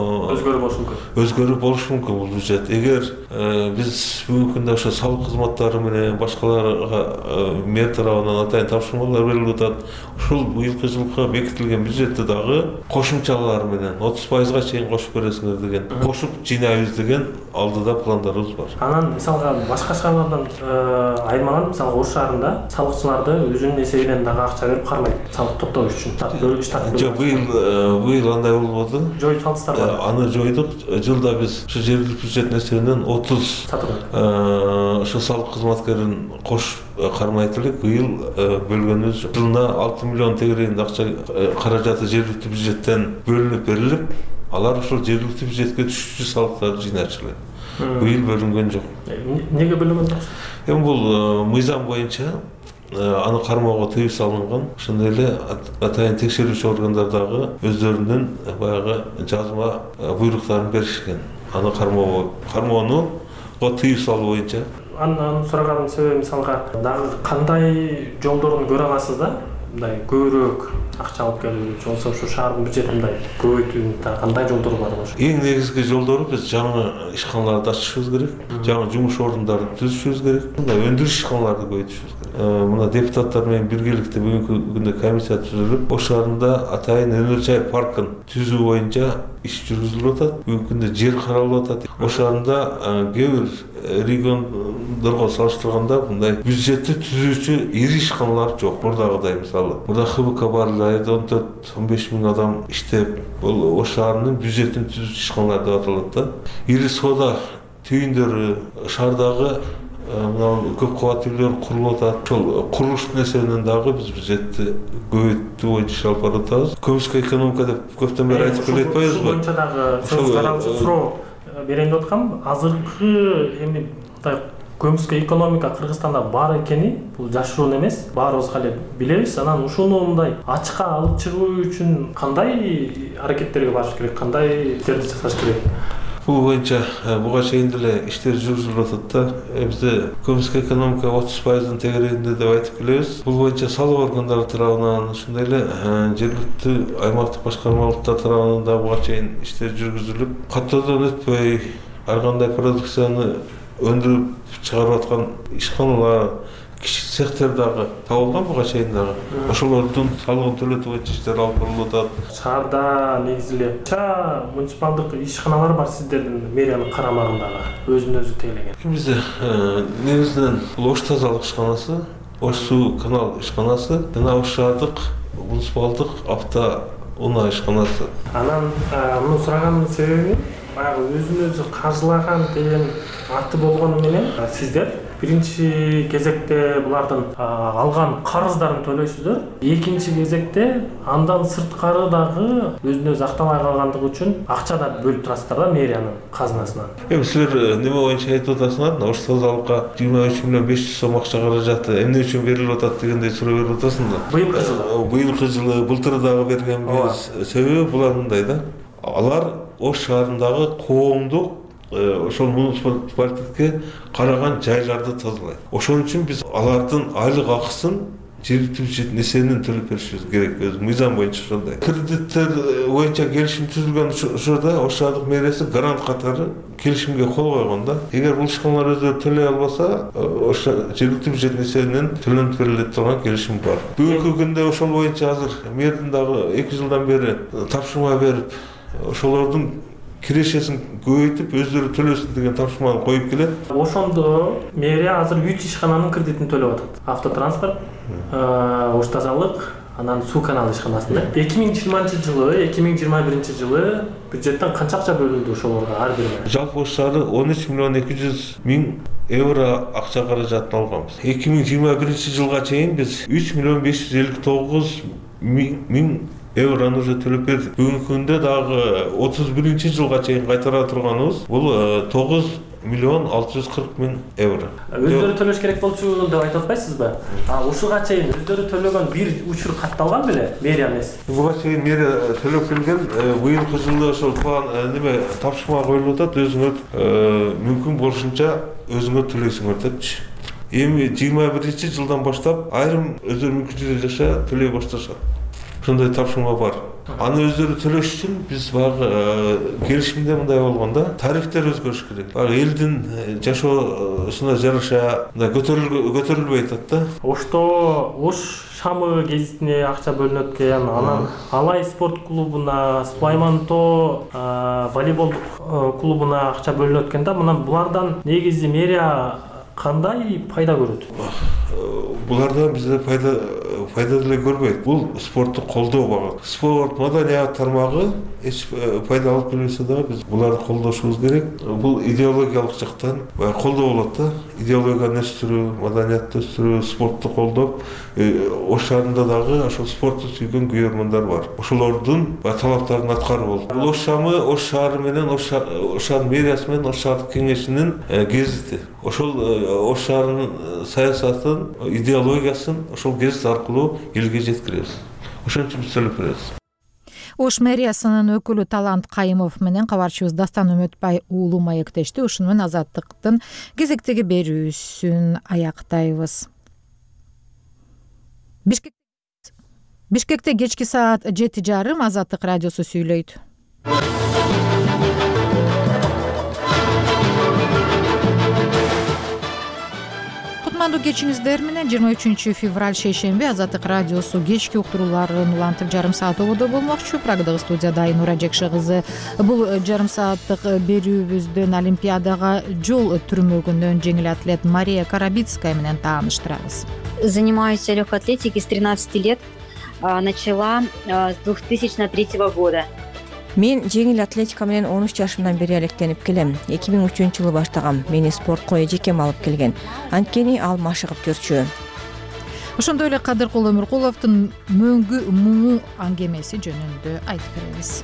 өзгөрүү болушу мүмкүн бул бюджет. Эгер биз бүгүнкү күндө ошо салык кызматтары менен башкаларга мэр тарабынан атайын тапшырмалар берилип атат. Ушул быйылкы жылга бекитилген бюджетти дагы кошумчалар менен 30%га чейин кошуп бересиңер деген, кошуп жыйнайбыз деген алдыда пландарыбыз бар. Анан мисалга башка шаарлардан айырмаланып, мисалга Ош шаарында салыкчыларды өзүнүн эсебинен дагы акча берип кармайт, салык топтоо үчүн. Жок, быйыл андай болбоду. Жоюп салдыңыздар. Аны жойдук. Жылда биз ушу жергиликтүү бюджеттин эсебинен 30 ошо салык кызматкерин кошуп кармайт элек. Быйыл бөлгөнүбүз жок. Жылына 6 миллион тегерегинде акча каражаты жергиликтүү бюджеттен бөлүнүп берилип, алар ошол жергиликтүү бюджетке түшүүчү салыктарды жыйначу элек. Быйыл бөлүнгөн жок. Неге бөлүнгөн? Эми бул мыйзам боюнча аны кармоого тыюу салынган. Ошондой эле атайын текшерүүчү органдар дагы өздөрүнүн баягы жазма буйруктарын беришкен. Аны кармоону тыюу салуу боюнча. Андан сураганымдын себеби мисалга дагы кандай жолдорун көрө аласыз да? Мындай көбүрөөк акча алып келүү же болбосо ушу шаардын бюджетин мындай көбөйтүүнүн кандай жолдору бар ошо? Эң негизги жолдору биз жаңы ишканаларды ачышыбыз керек, жаңы жумуш орундарын түзүшүбүз керек, өндүрүш ишканаларды көбөйтүшүбүз керек. Мына депутаттар менен биргеликте бүгүнкү күндө комиссия түзүлүп, Ош шаарында атайын өнөр жай паркын түзүү боюнча иш жүргүзүлүп атат. Бүгүнкү күндө жер каралып атат. Ош шаарында кээ бир региондорго салыштырганда мындай бюджетти түзүүчү ири ишканалар жок. Мурдагыдай мисалы. Мурда ХБК бар, 14-15 миң адам иштеп, бул Ош шаарынын бюджетин түзүүчү ишканалар деп аталат да. Ири соода түйүндөрү шаардагы көп кабаттуу үйлөр курулуп атат. Ошол курулуштун эсебинен дагы биз бюджетти көбөйтүү боюнча иш алып баратабыз. Көмүскө экономика деп көптөн бери айтып келе атпайбызбы? Ошол боюнча дагы сөз каралчу суроо берейин деп аткам. Азыркы эми мындай көмүскө экономика Кыргызстанда бар экени бул жашыруун эмес, баарыбыз эле билебиз. Анан ушуну мындай ачыкка алып чыгуу үчүн кандай аракеттерге барыш керек, кандай иштерди жасаш керек? Бул боюнча буга чейин деле иштер жүргүзүлүп атат да. Бизде көмүскө экономика 30% тегерегинде деп айтып келебиз. Бул боюнча салык органдары тарабынан, ошондой эле жергиликтүү аймактык башкармалыктар тарабынан да буга чейин иштер жүргүзүлүп, каттоодон өтпөй ар кандай продукцияны өндүрүп чыгарып аткан ишканалар, кичи цехтер дагы табылган буга чейин дагы. Ошолордун салыгын төлөтүү боюнча иштер алып барылып атат. Шаарда негизи эле канча муниципалдык ишканалар бар сиздердин мэриянын карамагындагы, өзүн өзү тейлеген? Бизде негизинен бул Ош тазалык ишканасы, Ош суу канал ишканасы жана Ош шаардык муниципалдык автоунаа ишканасы. Анан муну сураганымдын себеби баягы өзүн өзү каржылаган деген аты болгону менен сиздер биринчи кезекте булардын алган карыздарын төлөйсүздөр. Экинчи кезекте андан сырткары дагы өзүн өзү актабай калгандыгы үчүн акча да бөлүп турасыздар да мэриянын казынасынан. Эми силер неме боюнча айтып атасыңар? Ош тазалыкка 23 миллион 500 сом акча каражаты эмне үчүн берилип атат дегендей суроо берип атасыңдар. Быйылкы жылы былтыр дагы бергенбиз. Себеби булар мындай да. Алар Ош шаарындагы коомдук ошол муниципалитетке караган жайларды тазалайт. Ошон үчүн биз алардын айлык акысын жергиликтүү бюджеттин эсебинен төлөп беришибиз керек. Өз мыйзам боюнча ошондой. Кредиттер боюнча келишим түзүлгөн учурда Ош шаардык мэриясы грант катары келишимге кол койгон да. Эгер бул ишканалар өздөрү төлөй албаса, Ош жергиликтүү бюджеттин эсебинен төлөнүп берилет турган келишим бар. Бүгүнкү күндө ошол боюнча азыр мэрдин дагы 2 жылдан бери тапшырма берип, ошолордун кирешесин көбөйтүп өздөрү төлөсүн деген тапшырманы коюп келет. Ошондо мэрия азыр 3 ишкананын кредитин төлөп атат. Автотранспорт, Ош тазалык, анан суу канал ишканасын. 2020-жылы, 2021-жылы бюджеттен канча акча бөлүндү ошолорго ар бирине? Жалпы Ош шаары 13 миллион 200 миң евро акча каражатын алганбыз. 2021-жылга чейин биз 3 миллион 559 миң евроны уже төлөп бердик. Бүгүнкү күндө дагы 31-жылга чейин кайтара турганыбыз бул 9 миллион 640 миң евро. Өздөрү төлөш керек болчу деп айтып атпайсызбы? Ушуга чейин өздөрү төлөгөн бир учур катталган беле мэрия эмес? Буга чейин мэрия төлөп келген, быйылкы жылы ошол план неме тапшырма коюлуп атат, өзүңөр мүмкүн болушунча өзүңөр төлөйсүңөр депчи. Эми 21 жылдан баштап айрым өздөрү мүмкүнчүлүгү жаша төлөй башташат. Ошондой тапшырма бар. Аны өздөрү төлөш үчүн биз баягы келишимде мындай болгондо тарифтер өзгөрүш керек. Баягы элдин жашоосуна жараша көтөрүлбөй атат да. Ошто Ош шамы гезитине акча бөлүнөт экен, анан Алай спорт клубуна, Сулайман Тоо волейболдук клубуна акча бөлүнөт экен да. Мына булардан негизи мэрия кандай пайда көрөт? Булардан бизде пайда деле көрбөйт. Бул спортту колдоо багы. Спорт маданият тармагы эч пайда алып келбесе дагы биз буларды колдошубуз керек. Бул идеологиялык жактан колдоо болот да. Идеологияны өстүрүү, маданиятты өстүрүү, спортту колдоп, Ош шаарында дагы ошол спортту сүйгөн күйөрмандар бар. Ошолордун талаптарын аткаруу болот. Бул Ош шаары менен Ош шаарынын мэриясы менен Ош шаардык кеңешинин гезити. Ошол Ош шаарынын саясатын, идеологиясын ошол гезит аркылуу элге жеткиребиз. Ошон үчүн биз төлөп беребиз. Ош мэриясынын өкүлү Талант Кайымов менен кабарчыбыз Дастан Үмүтбай уулу маектешти. Ушуну менен Азаттыктын кезектеги берүүсүн аяктайбыз. Бишкекте кечки саат 7:30 Азаттык радиосу сүйлөйт. Кутмандуу кечиңиздер менен 23 февраль шейшемби Азаттык радиосу кечки уктурууларын улантып жарым саат ободо болмокчу. Прагдагы студияда Айнура Жекше кызы. Бул жарым сааттык берүүбүздөн Олимпиадага жол түрмөгүнөн жеңил атлет Мария Карабицкая менен тааныштырабыз. Занимаюсь легкой атлетикой с 13 лет. Начала с 2003 года. Мен жеңил атлетика менен 13 жашымдан бери алектенип келем. 2003-жылы баштагам. Мени спортко эжекем алып келген. Анткени ал машыгып жүрчү. Ошондой эле Кадыркул Өмүркуловдун мөңгү муңу аңгемеси жөнүндө айтып беребиз.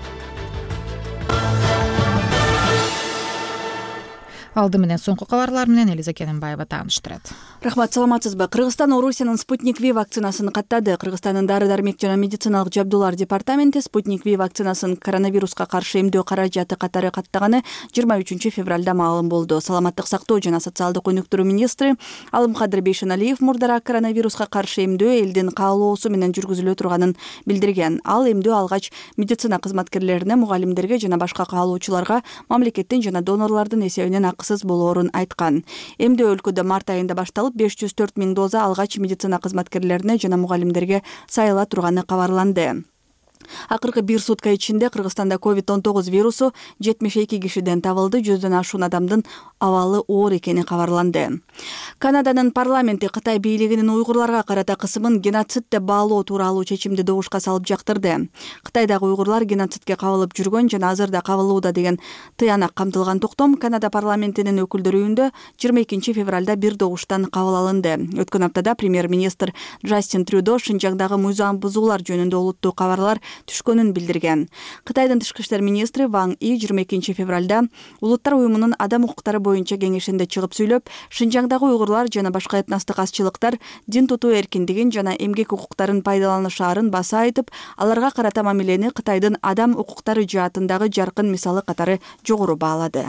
Алды менен соңку кабарлар менен Элиза Кененбаева тааныштырат. Рахмат, саламатсызбы? Кыргызстан Орусиянын Спутник V вакцинасын каттады. Кыргызстандын дары-дармек жана медициналык жабдуулар департаменти Спутник V вакцинасын коронавируска каршы эмдөө каражаты катары каттаганы 23 февралда маалым болду. Саламаттык сактоо жана социалдык өнүктүрүү министри Алымкадыр Бейшеналиев мурдара коронавируска каршы эмдөө элдин каалоосу менен жүргүзүлө турганын билдирген. Ал эмдөө алгач медицина кызматкерлерине, мугалимдерге жана башка каалоочуларга мамлекеттин жана донорлордун эсебинен акысыз болоорун айткан. Эмдөө өлкөдө март айында башталып 504 000 доза алгач медицина кызматкерлерине жана мугалимдерге сайыла турганы кабарланды. Акыркы бир сутка ичинде Кыргызстанда COVID-19 вирусу 72 кишиден табылды, 100дөн ашуун адамдын абалы оор экени кабарланды. Канаданын парламенти Кытай бийлигинин уйгурларга карата кысымын геноцид деп баалоо тууралуу чечимди добушка салып жактырды. Кытайдагы уйгурлар геноцидке кабылып жүргөн жана азырда кабылууда деген тыянак камтылган токтом Канада парламентинин өкүлдөрү үйүндө 22 февралда бир добуштан кабыл алынды. Өткөн аптада премьер-министр Джастин Трюдо Шинжаңдагы мыйзам бузуулар жөнүндө олуттуу кабарлар түшкөнүн билдирген. Кытайдын тышкы иштер министри Ван И 22 февралда Улуттар уюмунун адам укуктары боюнча кеңешинде чыгып сүйлөп, Шинжаңдагы уйгурлар жана башка этностук азчылыктар дин тутуу эркиндигин жана эмгек укуктарын пайдаланышаарын баса айтып, аларга карата мамилени Кытайдын адам укуктары жаатындагы жаркын мисалы катары жогору баалады.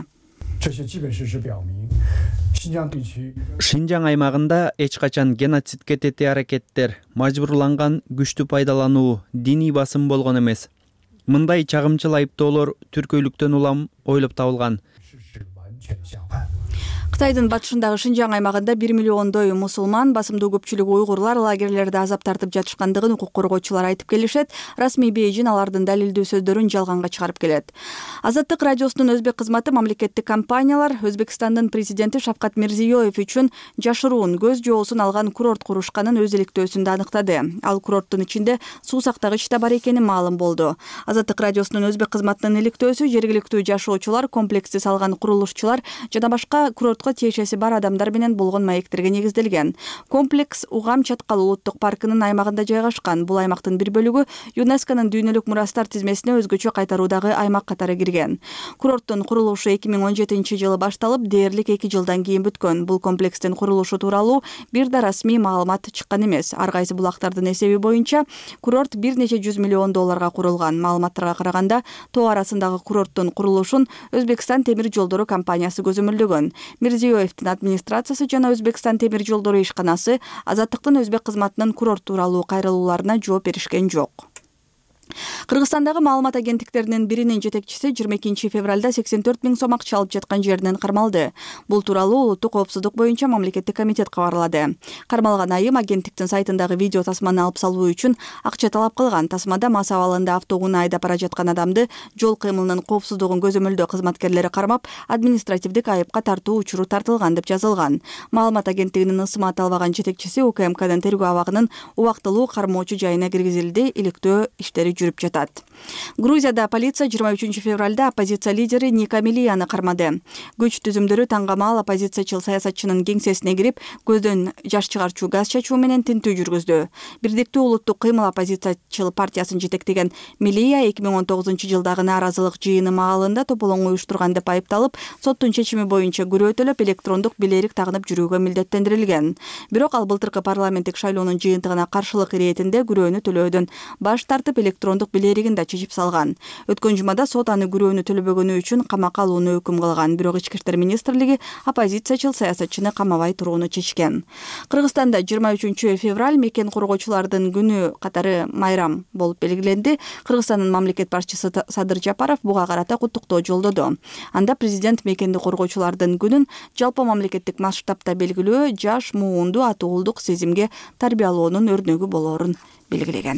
Шинжаң аймагында эч качан геноцидке тете аракеттер, мажбурланган күчтү пайдалануу, диний басым болгон эмес. Мындай чагымчыл айыптоолор түркөйлүктөн улам ойлоп табылган. Кытайдын батышындагы Шинжаң аймагында 1 миллиондой мусулман, басымдуу көпчүлүгү уйгурлар лагерлерде азап тартып жатышкандыгын укук коргоочулар айтып келишет. Расмий Бейжин алардын далилдүү сөздөрүн жалганга чыгарып келет. Азаттык радиосунун өзбек кызматы мамлекеттик компаниялар Өзбекстандын президенти Шавкат Мирзиёев үчүн жашыруун көз жоосун алган курорт курушканын өз иликтөөсүндө аныктады. Ал курорттун ичинде суу сактагыч да бар экени маалым болду. Азаттык радиосунун өзбек кызматынын иликтөөсү жергиликтүү жашоочулар, комплекси салган курулушчулар жана башка курорт спортко тиешеси бар адамдар менен болгон маектерге негизделген. Комплекс Угам Чаткал улуттук паркынын аймагында жайгашкан. Бул аймактын бир бөлүгү ЮНЕСКОнун дүйнөлүк мурастар тизмесине өзгөчө кайтаруудагы аймак катары кирген. Курорттун курулушу 2017-жылы башталып, дээрлик 2 жылдан кийин бүткөн. Бул комплекстин курулушу тууралуу бир да расмий маалымат чыккан эмес. Ар кайсы булактардын эсеби боюнча курорт бир нече $100 миллион курулган. Маалыматтарга караганда, тоо арасындагы курорттун курулушун Өзбекстан темир жолдору компаниясы көзөмөлдөгөн. Мирзиёевдин администрациясы жана Өзбекстан темир жолдору ишканасы Азаттыктын өзбек кызматынын курорт тууралуу кайрылууларына жооп беришкен жок. Кыргызстандагы маалымат агенттиктеринин биринин жетекчиси 22 февралда 84 000 сом акча алып жаткан жеринен кармалды. Бул тууралуу улуттук коопсуздук боюнча мамлекеттик комитет кабарлады. Кармалган айым агенттиктин сайтындагы видео тасманы алып салуу үчүн акча талап кылган. Тасмада мас абалында автоунаа айдап бара жаткан адамды жол кыймылынын коопсуздугун көзөмөлдөө кызматкерлери кармап, административдик айыпка тартуу учуру тартылган деп жазылган. Маалымат агенттигинин ысымы аталбаган жетекчиси УКМКдын тергөө абагынын убактылуу кармоочу жайына киргизилди. Иликтөө иштери жүрүп жатат. Грузияда полиция 23 февралда оппозиция лидери Ника Мелияны кармады. Күч түзүмдөрү таңгамал оппозициячыл саясатчынын кеңсесине кирип, көздөн жаш чыгарчу газ чачуу менен тинтүү жүргүздү. Бирдиктүү улуттук кыймыл оппозициячыл партиясын жетектеген Мелия 2019-жылдагы нааразылык жыйыны маалында тополоң уюштурган деп айыпталып, соттун чечими боюнча күрөө төлөп, электрондук билерик тагынып жүрүүгө милдеттендирилген. Бирок ал былтыркы парламенттик шайлоонун жыйынтыгына каршылык иретинде күрөөнү төлөөдөн баш тартып, электрондук билеригин да чечип салган. Өткөн жумада сот аны күрөөнү төлөбөгөнү үчүн камакка алууну өкүм кылган. Бирок Ички иштер министрлиги оппозициячыл саясатчыны камабай турууну чечкен. Кыргызстанда 23 февраль мекен коргоочулардын күнү катары майрам болуп белгиленди. Кыргызстандын мамлекет башчысы Садыр Жапаров буга карата куттуктоо жолдоду. Анда президент мекенди коргоочулардын күнүн жалпы мамлекеттик масштабта белгилөө, жаш, муунду, атуулдук сезимге тарбиялоонун өрнөгү болоорун белгилеген.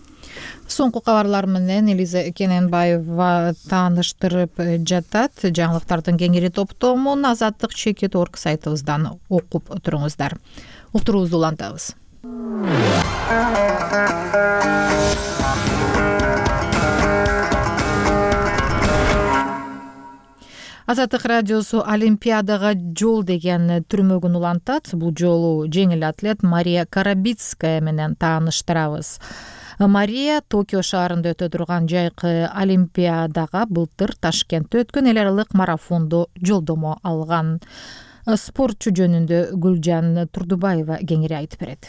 Соңку кабарлар менен Элиза Кененбаева тааныштырып жатат. Жаңылыктардын кеңири топтомун Азаттык.org сайтыбыздан окуп туруңуздар. Уктуруубузду улантабыз. Азаттык радиосу Олимпиадага жол деген түрмөгүн улантат. Бул жолу жеңил атлет Мария Карабицкая менен тааныштырабыз. Мария Токио шаарында өтө турган жайкы Олимпиадага былтыр Ташкентте өткөн эл аралык марафондо жолдомо алган. Спортчу жөнүндө Гүлжан Турдубаева кеңири айтып берет.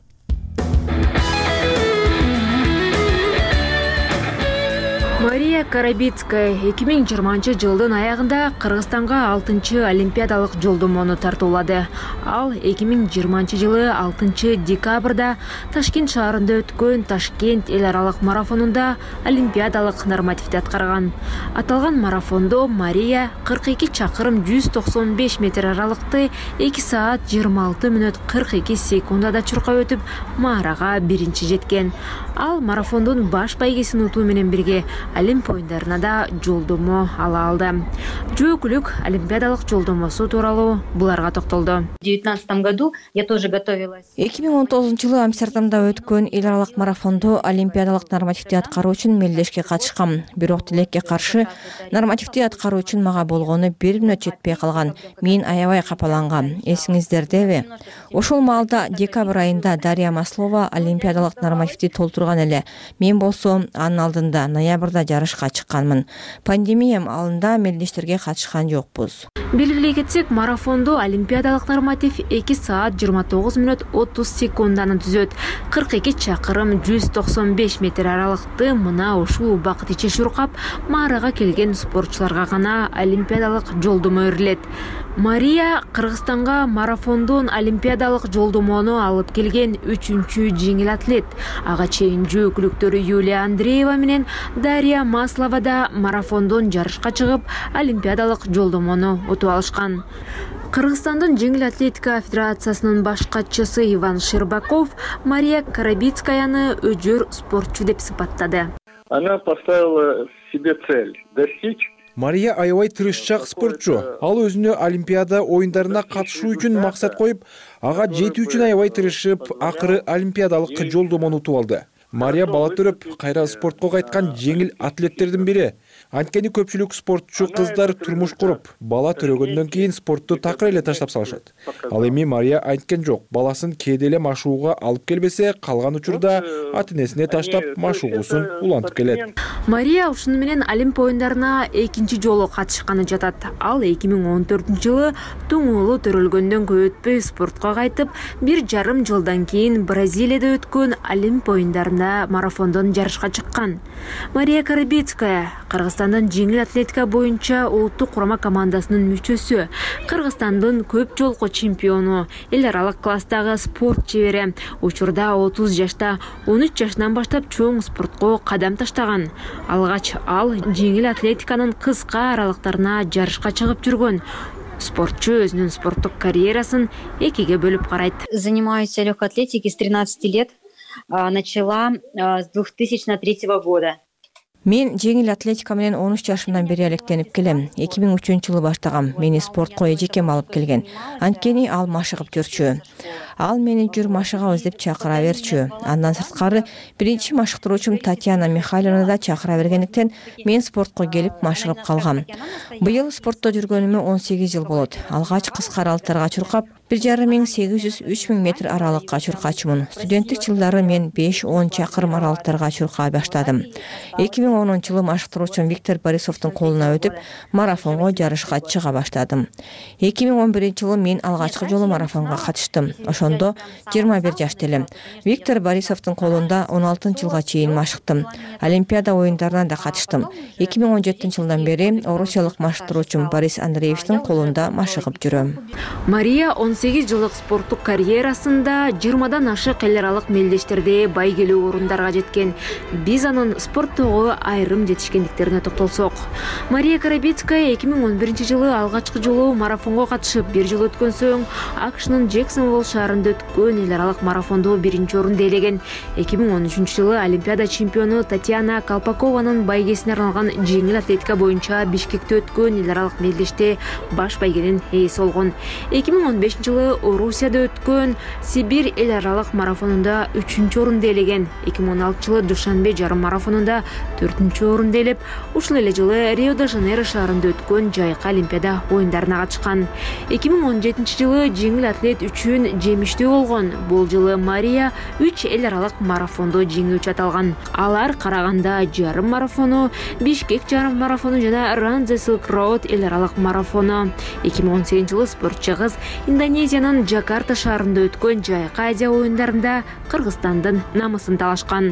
Мария Карабицкая 2020-жылдын аягында Кыргызстанга 6-чы олимпиадалык жолдомону тартуулады. Ал 2020-жылы 6 декабрда Ташкент шаарында өткөн Ташкент эл аралык марафонунда олимпиадалык нормативди аткарган. Аталган марафондо Мария 42 чакырым 195 метр аралыкты 2 саат 26 мүнөт 42 секундада чуркап өтүп, маарага биринчи жеткен. Ал марафондун баш байгесин утуу менен бирге Олимп оюндарына да жолдомо ала алды. Жөөкүлүк олимпиадалык жолдомосу тууралуу буларга токтолду. В 2019 году я тоже готовилась. 2019-жылы Амстердамда өткөн эл аралык марафондо олимпиадалык нормативди аткаруу үчүн мелдешке катышкам. Бирок тилекке каршы нормативди аткаруу үчүн мага болгону 1 мүнөт жетпей калган. Мен аябай капалангам. Эсиңиздердеби? Ошол маалда декабрь айында Дарья Маслова олимпиадалык нормативди толтурган эле. Мен болсо анын алдында ноябрда жарышка чыкканмын. Пандемия алында мелдештерге катышкан жокпуз. Белгилей кетсек, марафондо олимпиадалык норматив 2 саат 29 мүнөт 30 секунданы түзөт. 42 чакырым 195 метр аралыкты мына ушул убакыт ичи чуркап, маарага келген спортчуларга гана олимпиадалык жолдомо берилет. Мария Кыргызстанга марафондон олимпиадалык жолдомону алып келген 3-чү жеңил атлет. Ага чейин жөөкүлүктөрү Юлия Андреева менен Дарья Маслова да марафондон жарышка чыгып, олимпиадалык жолдомону утуп алышкан. Кыргызстандын жеңил атлетика федерациясынын баш катчысы Иван Щербаков Мария Карабицкаяны өжөр спортчу деп сыпаттады. Она поставила себе цель достичь. Мария аябай тырышчак спортчу. Ал өзүнө олимпиада оюндарына катышуу үчүн максат коюп, ага жетүү үчүн аябай тырышып, акыры олимпиадалык жолдомону утуп алды. Мария бала төрөп, кайра спортко кайткан жеңил атлеттердин бири. Анткени көпчүлүк спортчу кыздар турмуш куруп, бала төрөгөндөн кийин спортту такыр эле таштап салышат. Ал эми Мария айткен жок, баласын кээде эле машыгууга алып келбесе, калган учурда ата-энесине таштап машыгуусун улантып келет. Мария ушуну менен Олимп оюндарына экинчи жолу катышканы жатат. Ал 2014-жылы туңуулу төрөлгөндөн көп өтпөй спортко кайтып, 1,5 жылдан кийин Бразилияда өткөн Олимп оюндарында марафондон жарышка чыккан. Мария Карабицкая Кыргызстандын жеңил атлетика боюнча улуттук курама командасынын мүчөсү, Кыргызстандын көп жолку чемпиону, эл аралык класстагы спорт чебери. Учурда 30 жашта 13 жашынан баштап чоң спортко кадам таштаган. Алгач ал жеңил атлетиканын кыска аралыктарына жарышка чыгып жүргөн. Спортчу өзүнүн спорттук карьерасын экиге бөлүп карайт. Занимаюсь легкой атлетикой с 13 лет. Начала с 2003 года. Мен жеңил атлетика менен 13 жашымдан бери алектенип келем. 2003-жылы баштагам. Мени спортко эжекем алып келген. Анткени ал машыгып жүрчү. Ал мени жүр машыгабыз деп чакыра берчү. Андан сырткары биринчи машыктыруучум Татьяна Михайловна да чакыра бергендиктен мен спортко келип машыгып калгам. Быйыл спортто жүргөнүмө 18 жыл болот. Алгач кыска аралыктарга чуркап 1,5-3,000 метр аралыкка чуркачумун. Студенттик жылдары мен 5-10 чакырым аралыктарга чуркай баштадым. 2010-жылы машыктыруучум Виктор Борисовдун колуна өтүп, марафонго жарышка чыга баштадым. 2011-жылы мен алгачкы жолу марафонго катыштым. Ошондо 21 жашта элем. Виктор Борисовдун колунда 16-жылга чейин машыктым. Олимпиада оюндарына да катыштым. 2017-жылдан бери орусиялык машыктыруучум Борис Андреевичтин колунда машыгып жүрөм. Мария 18 жылдык спорттук карьерасында 20дан ашык эл аралык мелдештерде байгелүү орундарга жеткен. Биз анын спорттогу айрым жетишкендиктерине токтолсок. Мария Карабицкая 2011-жылы алгачкы жолу марафонго катышып, 1 жыл өткөн соң АКШнын Джексонвилл шаарында өткөн эл аралык марафондо 1-чи орунду ээлеген. 2013-жылы Олимпиада чемпиону Татьяна Колпакованын байгесине арналган жеңил атлетика боюнча Бишкекте өткөн эл аралык мелдеште баш байгенин ээси болгон. 2015-жылы Орусияда өткөн Сибирь эл аралык марафонунда 3-чү орунду ээлеген. 2016-жылы Душанбе жарым марафонунда 4-чү орунду ээлеп, ушул эле жылы Рио-де-Жанейро шаарында өткөн жайкы Олимпиада оюндарына катышкан. 2017-жылы жеңил атлет үчүн жемиштүү болгон. Бул жылы Мария 3 эл аралык марафондо жеңүүчү аталган. Алар Караганда жарым марафону, Бишкек жарым марафону жана Run the Silk Road эл аралык марафону. 2018-жылы спортчу кыз Индонезиянын Джакарта шаарында өткөн жайкы Азия оюндарында Кыргызстандын намысын талашкан.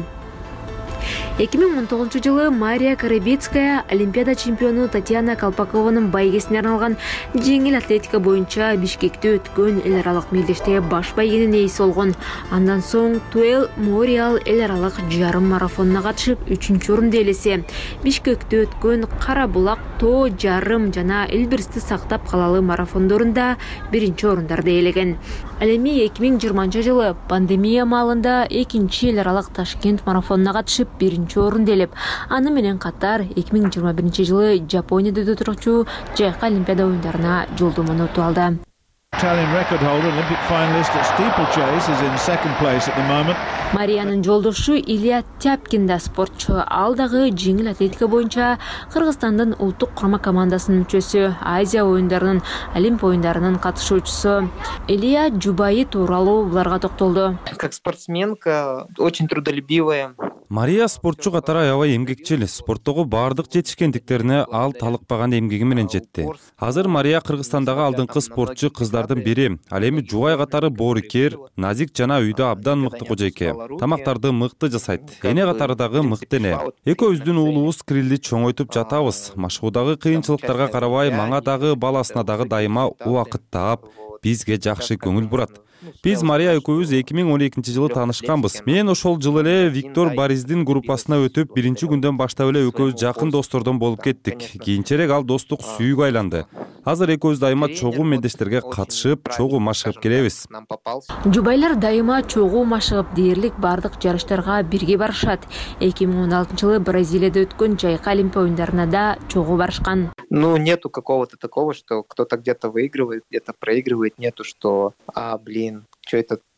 2019-жылы Мария Карабицкая Олимпиада чемпиону Татьяна Колпакованын байгесине арналган жеңил атлетика боюнча Бишкекте өткөн эл аралык мелдеште баш байгенин ээси болгон. Андан соң Туэл Мориал эл аралык жарым марафонуна катышып 3-чү орунду ээлесе. Бишкекте өткөн Кара Булак Тоо жарым жана Элбирсти сактап калалы марафондорунда 1-чи орундарды ээлеген. Ал эми 2020-жылы пандемия маалында 2-чи эл аралык Ташкент марафонуна катышып 1-чи орунду ээлеп, аны менен катар 2021-жылы Жапонияда өтүрүлчү жайкы Олимпиада оюндарына жолдомону утуп алды. Italian record holder, Olympic finalist at steeplechase, is in second place at the moment. Мариянын жолдошу Илья Тяпкин да спортчу. Ал дагы жеңил атлетика боюнча Кыргызстандын улуттук курама командасынын мүчөсү, Азия оюндарынын, Олимп оюндарынын катышуучусу. Илья жубайы тууралуу буларга токтолду. Как спортсменка, очень трудолюбивая. Мария спортчу катары аябай эмгекчил. Спорттогу бардык жетишкендиктерине ал талыкпаган эмгеги менен жетти. Азыр Мария Кыргызстандагы алдыңкы спортчу кыздардын бири. Ал эми жубай катары боорукер, назик жана үйдө абдан мыкты кожойке. Тамактарды мыкты жасайт. Эне катары дагы мыкты эне. Экөөбүздүн уулубуз Кирилди чоңойтуп жатабыз. Машыгуудагы кыйынчылыктарга карабай, мага дагы баласына дагы дайыма убакыт таап, бизге жакшы көңүл бурат. Биз Мария экөөбүз 2012-жылы таанышканбыз. Мен ошол жылы эле Виктор Бориздин группасына өтүп, 1-чи күндөн баштап эле экөөбүз жакын достордон болуп кеттик. Кийинчерээк ал достук сүйүүгө айланды. Азыр экөөбүз дайыма чогуу мелдештерге катышып, чогуу машыгып келебиз. Жубайлар дайыма чогуу машыгып, дээрлик бардык жарыштарга бирге барышат. 2016-жылы Бразилияда өткөн жайкы Олимпиада оюндарына да чогуу барышкан. Ну, нету какого-то такого, что кто-то где-то выигрывает, где-то проигрывает, нету, что, что это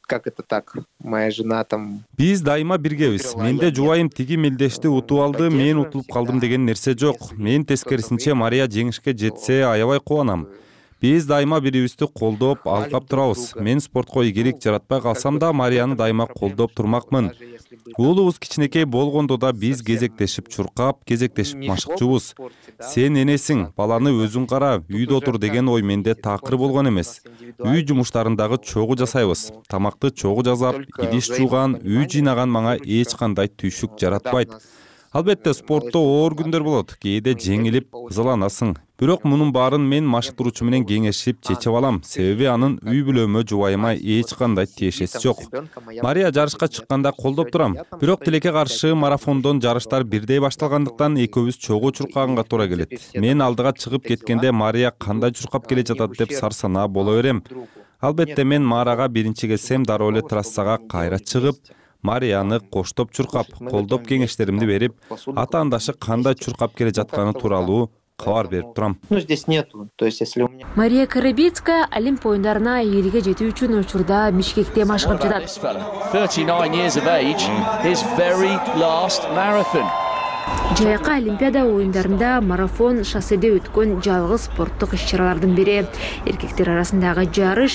как это так, моя жена там. Биз дайыма биргебиз. Менде жубайым тиги мелдешти утуп алды, мен утулуп калдым деген нерсе жок. Мен тескерисинче Мария жеңишке жетсе аябай кубанам. Биз дайыма бирибизди колдоп, алкап турабыз. Мен спортко ийгилик жаратпай калсам да Марияны дайыма колдоп турмакмын. Уулубуз кичинекей болгондо да биз кезектешип чуркап, кезектешип машыкчубуз. Сен энесиң, баланы өзүң кара, үйдө отур деген ой менде такыр болгон эмес. Үй жумуштарындагы чогуу жасайбыз. Тамакты чогуу жасап, идиш жууган, үй жыйнаган мага эч кандай түйшүк жаратпайт. Албетте спортто оор күндөр болот, кээде жеңилип, кызыланасың. Бирок мунун баарын мен машыктыруучу менен кеңешип чечип алам, себеби анын үй бүлөмө жубайыма эч кандай тиешеси жок. Мария жарышка чыкканда колдоп турам. Бирок тилекке каршы марафондон жарыштар бирдей башталгандыктан экөөбүз чогуу чуркаганга туура келет. Мен алдыга чыгып кеткенде Мария кандай чуркап келе жатат деп сарсанаа боло берем. Албетте мен Марага биринчи келсем дароо эле трассага кайра чыгып, Марияны коштоп чуркап, колдоп кеңештеримди берип, ата-андашы кандай чуркап келе жатканы тууралуу кабар берип турам. Здесь нету. То есть если у меня Мария Карабецкая Олимп оюндарына элге жетүү үчүн учурда Бишкекте машыгып жатат. 39 years of age, his very last marathon. Жайкы Олимпиада оюндарында марафон шосседе өткөн жалгыз спорттук иш-чаралардын бири. Эркектер арасындагы жарыш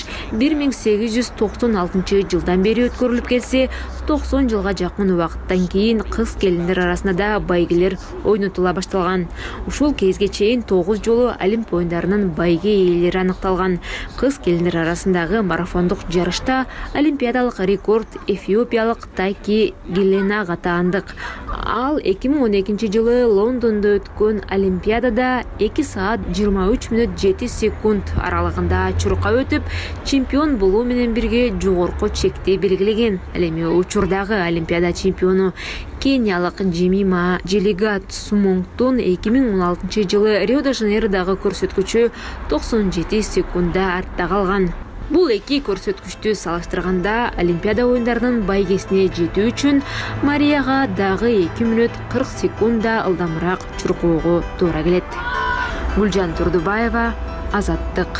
1896 жылдан бери өткөрүлүп келсе, 90 жылга жакын убакыттан кийин кыз-келиндер арасында да байгелер ойнотула башталган. Ушул кезге чейин 9 жолу Олимп оюндарынын байге ээлери аныкталган. Кыз-келиндер арасындагы марафондук жарышта олимпиадалык рекорд эфиопиялык Таки Гиленага таандык. Ал 2012 жылы Лондондо өткөн Олимпиадада 2 саат 23 мүнөт 7 секунд аралыгында чуркап өтүп, чемпион болуу менен бирге жогорку чекти белгилеген. Ал эми учурдагы Олимпиада чемпиону кениялык Жемима Желигат Сумонгтун 2016 жылы Рио-де-Жанейродагы көрсөткүчү 97 секундда артта калган. Бул эки көрсөткүчтү салыштырганда Олимпиада оюндарынын байгесине жетүү үчүн Марияга дагы 2 мүнөт 40 секундда ылдамыраак чуркоого туура келет. Гүлжан Турдубаева, Азаттык.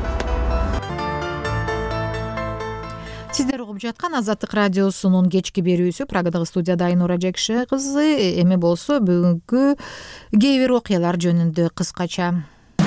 Сиздер угуп жаткан Азаттык радиосунун кечки берүүсү. Прагадагы студияда Айнура Жекше кызы. Эми болсо бүгүнкү кээ бир окуялар жөнүндө кыскача.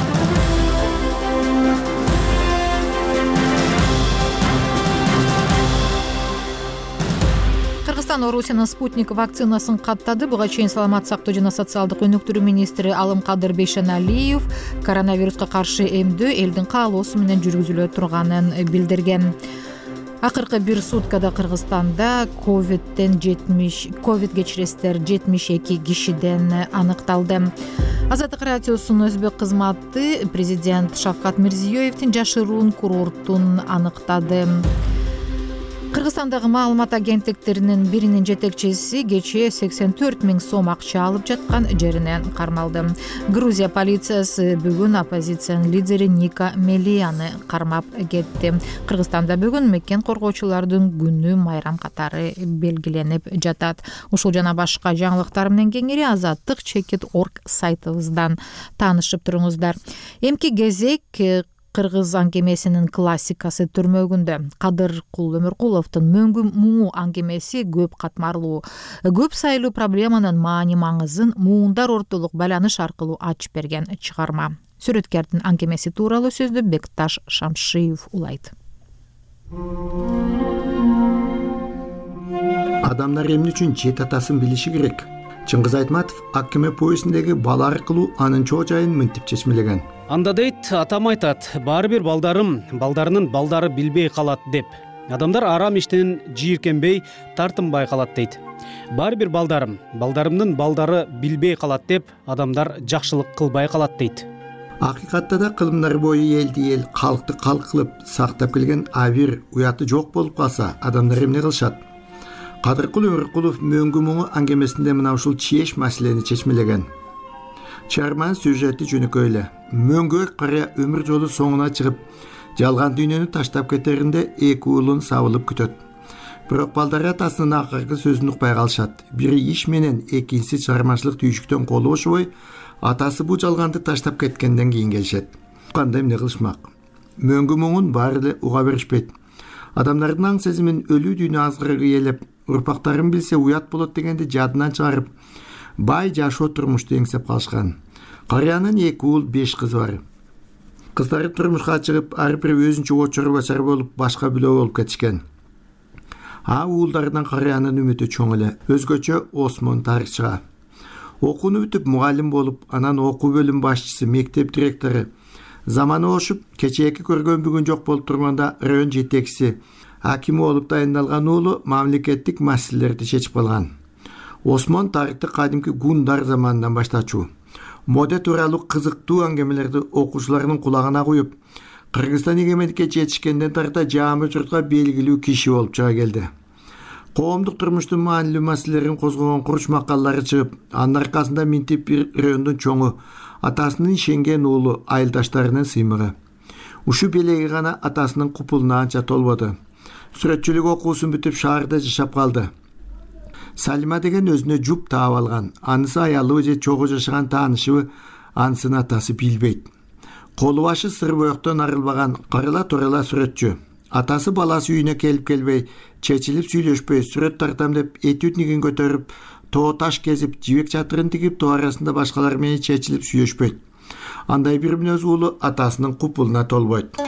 Кыргызстан Орусиянын Спутник вакцинасын каттады. Буга чейин саламат сактоо жана социалдык өнүктүрүү министри Алымкадыр Бейшеналиев коронавируска каршы эмдөө элдин каалоосу менен жүргүзүлө турганын билдирген. Акыркы бир суткада Кыргызстанда ковид кечиресиздер 72 кишиден аныкталды. Азаттык радиосунун өзбек кызматы президент Шавкат Мирзиёевдин жашыруун курортун аныктады. Кыргызстандагы маалымат агенттиктеринин биринин жетекчиси кечээ 84 000 сом акча алып жаткан жеринен кармалды. Грузия полициясы бүгүн оппозициянын лидери Ника Мелияны кармап кетти. Кыргызстанда бүгүн мекен коргоочулардын күнү майрам катары белгиленип жатат. Ушул жана башка жаңылыктар менен кеңири azattik.org сайтыбыздан таанышып туруңуздар. Эмки кезек Кыргыз аңгемесинин классикасы түрмөгүндө. Кадыркул Өмүркуловдун Мөңгү муңу аңгемеси көп катмарлуу. Көп сайлуу проблеманын маани-маңызын муундар ортолук байланыш аркылуу ачып берген чыгарма. Сүрөткердин аңгемеси тууралуу сөздү Бекташ Шамшиев улайт. Адамдар эмне үчүн чет атасын билиши керек? Чыңгыз Айтматов Аккеме повестиндеги бала аркылуу анын чоо жайын мынтип чечмелеген. Анда дейт, атам айтат, баары бир балдарынын балдары билбей калат деп. Адамдар арам иштен жийиркенбей, тартынбай калат дейт. Баары бир балдарымдын балдары билбей калат деп, адамдар жакшылык кылбай калат дейт. Акыйкатта да кылымдары бою элди эл, калкты калк кылып сактап келген абир уяты жок болуп калса, адамдар эмне кылышат? Кадыркул Өмүркулов Мөңгү муңу аңгемесинде мына ушул чеш маселени чечмелеген. Чыгарманын сюжети жөнөкөй эле. Мөңгү кара өмүр жолу соңуна чыгып, жалган дүйнөнү таштап кетеринде эки уулун сабылып күтөт. Бирок балдары атасынын акыркы сөзүн укпай калышат. Бири иш менен, экинчиси чыгармачылык түйшүктөн колу бошобой, атасы бул жалганды таштап кеткенден кийин келишет. Кандай эмне кылышмак? Мөңгү муңун баары эле уга беришпейт. Адамдардын аң сезимин өлүү дүйнө азгырыгы элеп, урпактарын билсе уят болот дегенди жадынан чыгарып, бай жашоо турмушту эңсеп калышкан. Карыянын 2 уул 5 кызы бар. Кыздары турмушка чыгып, ар бири өзүнчө очор бачар болуп, башка бөлө болуп кетишкен. Уулдардан карыянын үмүтү чоң эле. Өзгөчө Осмон тарыхчыга. Окууну бүтүп мугалим болуп, анан окуу бөлүм башчысы, мектеп директору. Заманы ошуп, кечээки көргөн бүгүн жок болуп турганда район жетекчиси, акими болуп дайындалган уулу мамлекеттик маселелерди чечип калган. Осмон тарыхты кадимки гундар заманынан баштачу. Мода тууралуу кызыктуу аңгемелерди окуучулардын кулагына куюп, Кыргызстан эгемендикке жетишкенден тарта жаамы журтка белгилүү киши болуп чыга келди. Коомдук турмуштун маанилүү маселелерин козгогон курч макаллары чыгып, анын аркасында минтип бир райондун чоңу, атасынын ишенген уулу, айылдаштарынын сыймыгы. Ушу белеги гана атасынын купулуна анча толбоду. Сүрөтчүлүк окуусун бүтүп шаарда жашап калды. Салима деген өзүнө жуп таап алган. Анысы аялы же чогуу жашаган таанышыбы, анысынын атасы билбейт. Колу башы сыр боектон арылбаган карыла турала сүрөтчү. Атасы баласы үйүнө келип-келбей, чечилип сүйлөшпөй, сүрөт тартам деп этюднигин көтөрүп, тоо таш кезип, жибек чатырын тигип, тоо арасында башкалар менен чечилип сүйлөшпөйт. Андай бир мүнөз уулу атасынын купулуна толбойт.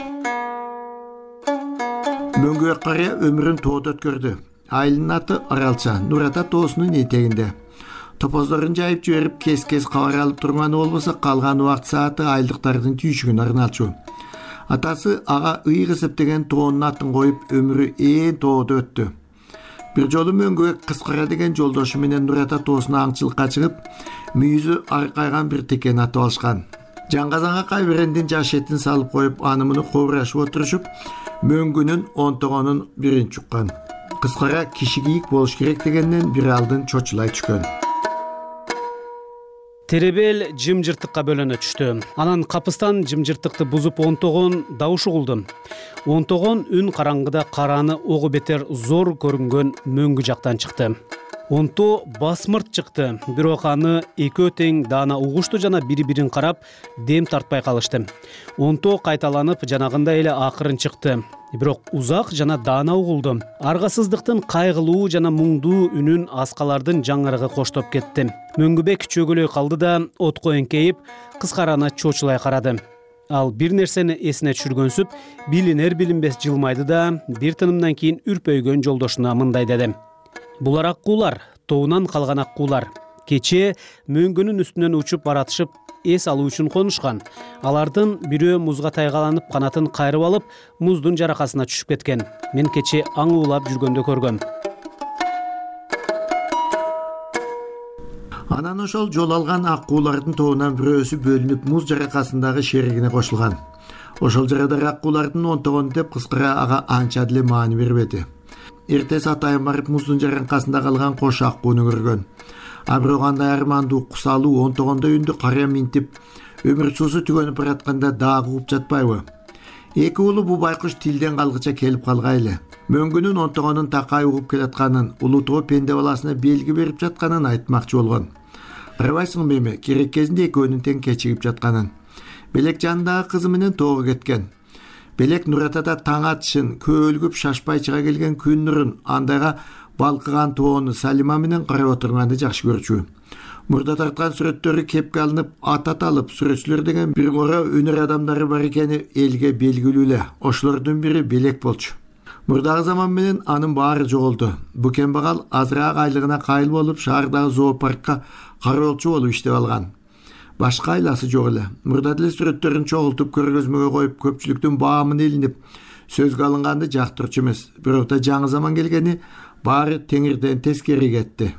Мөңгүбек карыя өмүрүн тоодо өткөрдү. Айылынын аты Аралча, Нурата тоосунун этегинде. Топоздорун жайып жиберип, кес-кес кабар алып турганы болбосо, калган убакыт сааты айылдыктардын түйшүгүн арналчу. Атасы ага ыйык эсептеген тоонун атын коюп, өмүрү ээн тоодо өттү. Бир жолу Мөңгүбек Кыскара деген жолдошу менен Нурата тоосуна аңчылыкка чыгып, мүйүзү аркайган бир текен атып алышкан. Жаңгазанга кайберендин жаш этин салып коюп, аны муну кобурашып отурушуп, мөңгүнүн онтогонун бирин чуккан. Кыскара киши кийик болуш керек дегенден бир алдын чочулай түшкөн. Теребел жымжыртыкка бөлөнө түштү. Анан капыстан жымжыртыкты бузуп онтогон дауш угулду. Онтогон үн караңгыда караны огу бетер зор көрүнгөн мөңгү жактан чыкты. Онто басмырт чыкты, бирок аны экөө тең даана угушту жана бири-бирин карап, дем тартпай калышты. Онто кайталанып жанагындай эле акырын чыкты, бирок узак жана даана угулду. Аргасыздыктын кайгылуу жана муңдуу үнүн аскалардын жаңырыгы коштоп кетти. Мөңгүбек чөгөлөй калды да, отко эңкейип, Кыскараны чочулай карады. Ал бир нерсени эсине түшүргөнсүп, билинер-билинбес жылмайды да, бир тынымдан кийин үрпөйгөн жолдошуна мындай деди: "Булар аккуулар, тоонан калган аккуулар. Кечээ мөңгүнүн үстүнөн учуп баратышып, эс алуу үчүн конушкан. Алардын бирөө музга тайгаланып, канатын кайрып алып, муздун жаракасына түшүп кеткен. Мен кечээ аң уулап жүргөндө көргөм." Анан ошол жол алган аккуулардын тоонан бирөөсү бөлүнүп, муз жаракасындагы шеригине кошулган. Ошол жарадар аккуулардын онтогону деп Кыскара ага анча деле маани бербеди. Эртеси атайын барып, муздун жаракасында калган кош аккууну көргөн. А бирок андай армандуу, кусалуу, онтогондой үндү карыя минтип, өмүр суусу түгөнүп баратканда дагы угуп жатпайбы? Эки уулу бу байкуш тилден калгыча келип калгайлы. Мөңгүнүн онтогонун такай угуп келатканын, улутоо пенде баласына белги берип жатканын айтмакчы болгон. Карабайсыңбы эми, керек кезинде экөөнүн тең кечигип жатканын. Белек жанындагы кызы менен тоого кеткен. Белек Нуратада таң атышын, көөлгүп шашпай чыга келген күн нурун, андайга балкыган тоону Салима менен карап отурганды жакшы көрчү. Мурда тарткан сүрөттөрү кепке алынып, аталып, сүрөтчүлөр деген бир кора өнөр адамдары бар экени элге белгилүү эле. Ошолордун бири Белек болчу. Мурдагы заман менен анын баары жоголду. Бу кембагал азыраак айлыгына кайыл болуп, шаардагы зоопаркка кароолчу болуп иштеп алган. Башка айласы жок эле. Мурда деле сүрөттөрүн чогултуп көргөзмөгө коюп, көпчүлүктүн баамына илинип, сөзгө алынганды жактырчу эмес. Бирок да жаңы заман келгени баары теңирден тескери кетти.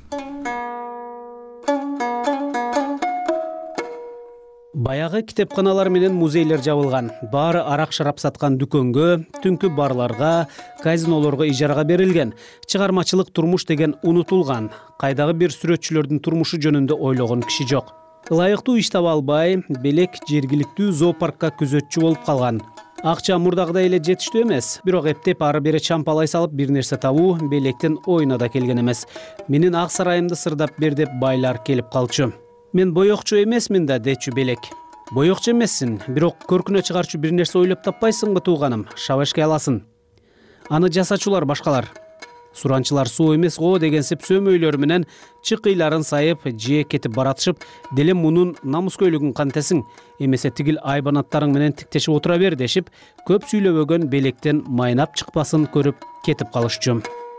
Баягы китепканалар менен музейлер жабылган. Баары арак шарап саткан дүкөнгө, түнкү барларга, казинолорго ижарага берилген. Чыгармачылык турмуш деген унутулган. Кайдагы бир сүрөтчүлөрдүн турмушу жөнүндө ойлогон киши жок. Ылайыктуу иш таба албай, Белек жергиликтүү зоопаркка күзөтчү болуп калган. Акча мурдагыдай эле жетиштүү эмес, бирок эптеп ары бери чампалай салып бир нерсе табуу Белектин оюна да келген эмес. Менин ак сарайымды сырдап бер деп байлар келип калчу. Мен боекчу эмесмин да, дечү Белек. Боекчу эмессиң, бирок көркүнө чыгарчу бир нерсе ойлоп таппайсыңбы тууганым, шабашкай аласың. аны жасачулар башкалар. Суранчылар суу эмес го дегенсип сөөмөйлөр менен чыкыйларын сайып же кетип баратышып, деле мунун намускөйлүгүн кантесиң, эмесе тигил айбанаттарың менен тиктешип отура бер дешип, көп сүйлөбөгөн белектен майнап чыкпасын көрүп кетип калышчу.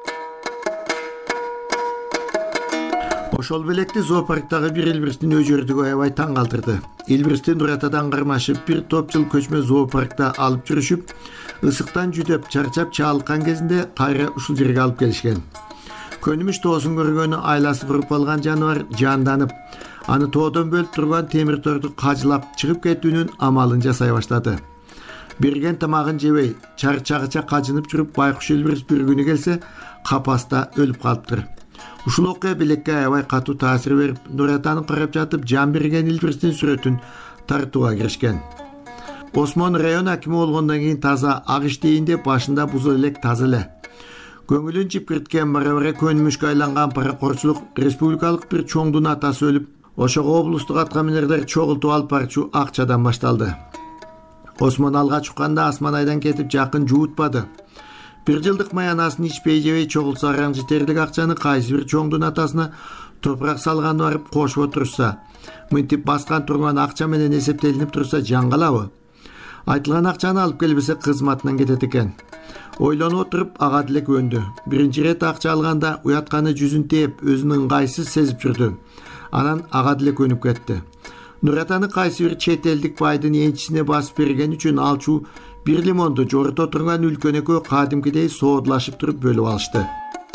Ошол белекти зоопарктагы бир Элбирстин өжөрдүгү аябай таң калтырды. Элбирстин Нуратадан кармашып бир топ жыл көчмө зоопаркта алып жүрүшүп, ысыктан жүдөп, чарчап чаалыккан кезинде кайра ушул жерге алып келишкен. Көнүмүш тоосун көргөнү айласы куруп алган жаныбар жанданып, аны тоодон бөлүп турган темир торду кажылап чыгып кетүүнүн амалын жасай баштады. Берген тамагын жебей, чарчагыча кажынып жүрүп, байкуш Элбирс бир күнү келсе, капаста өлүп калыптыр. Ушул окуя белекке аябай катуу таасир берип, Нуратаны карап жатып, жан берген Элбирстин сүрөтүн тартууга киришкен. Осмон район акими болгондон кийин таза ак иштейин деп башында бузул элек таза эле. Көңүлүн чипкирткен бара-бара көнүмүшкө айланган паракорчулук республикалык бир чоңдун атасы өлүп, ошого облустук аткаминерлер чогултуп алып барчу акчадан башталды. Осмон алгач укканда асман айдан кетип жакын жуутпады. Бир жылдык маянасын ичпей жебей чогулса араң жетерлик акчаны кайсы бир чоңдун атасына топурак салганы барып кошуп отурса, мынтип баскан турган акча менен эсептелинип турса жаңгалабы? Айтылган акчаны алып келбесе кызматынан кетет экен. Ойлонуп отуруп ага деле көндү. Биринчи рет акча алганда уятканы жүзүн тээп, өзүн ыңгайсыз сезип жүрдү. Анан ага деле көнүп кетти. Нуратаны кайсы бир чет элдик байдын энчисине басып берген үчүн алчу бир лимонду жорото турган үлкөн экөө кадимкидей соодулашып туруп бөлүп алышты.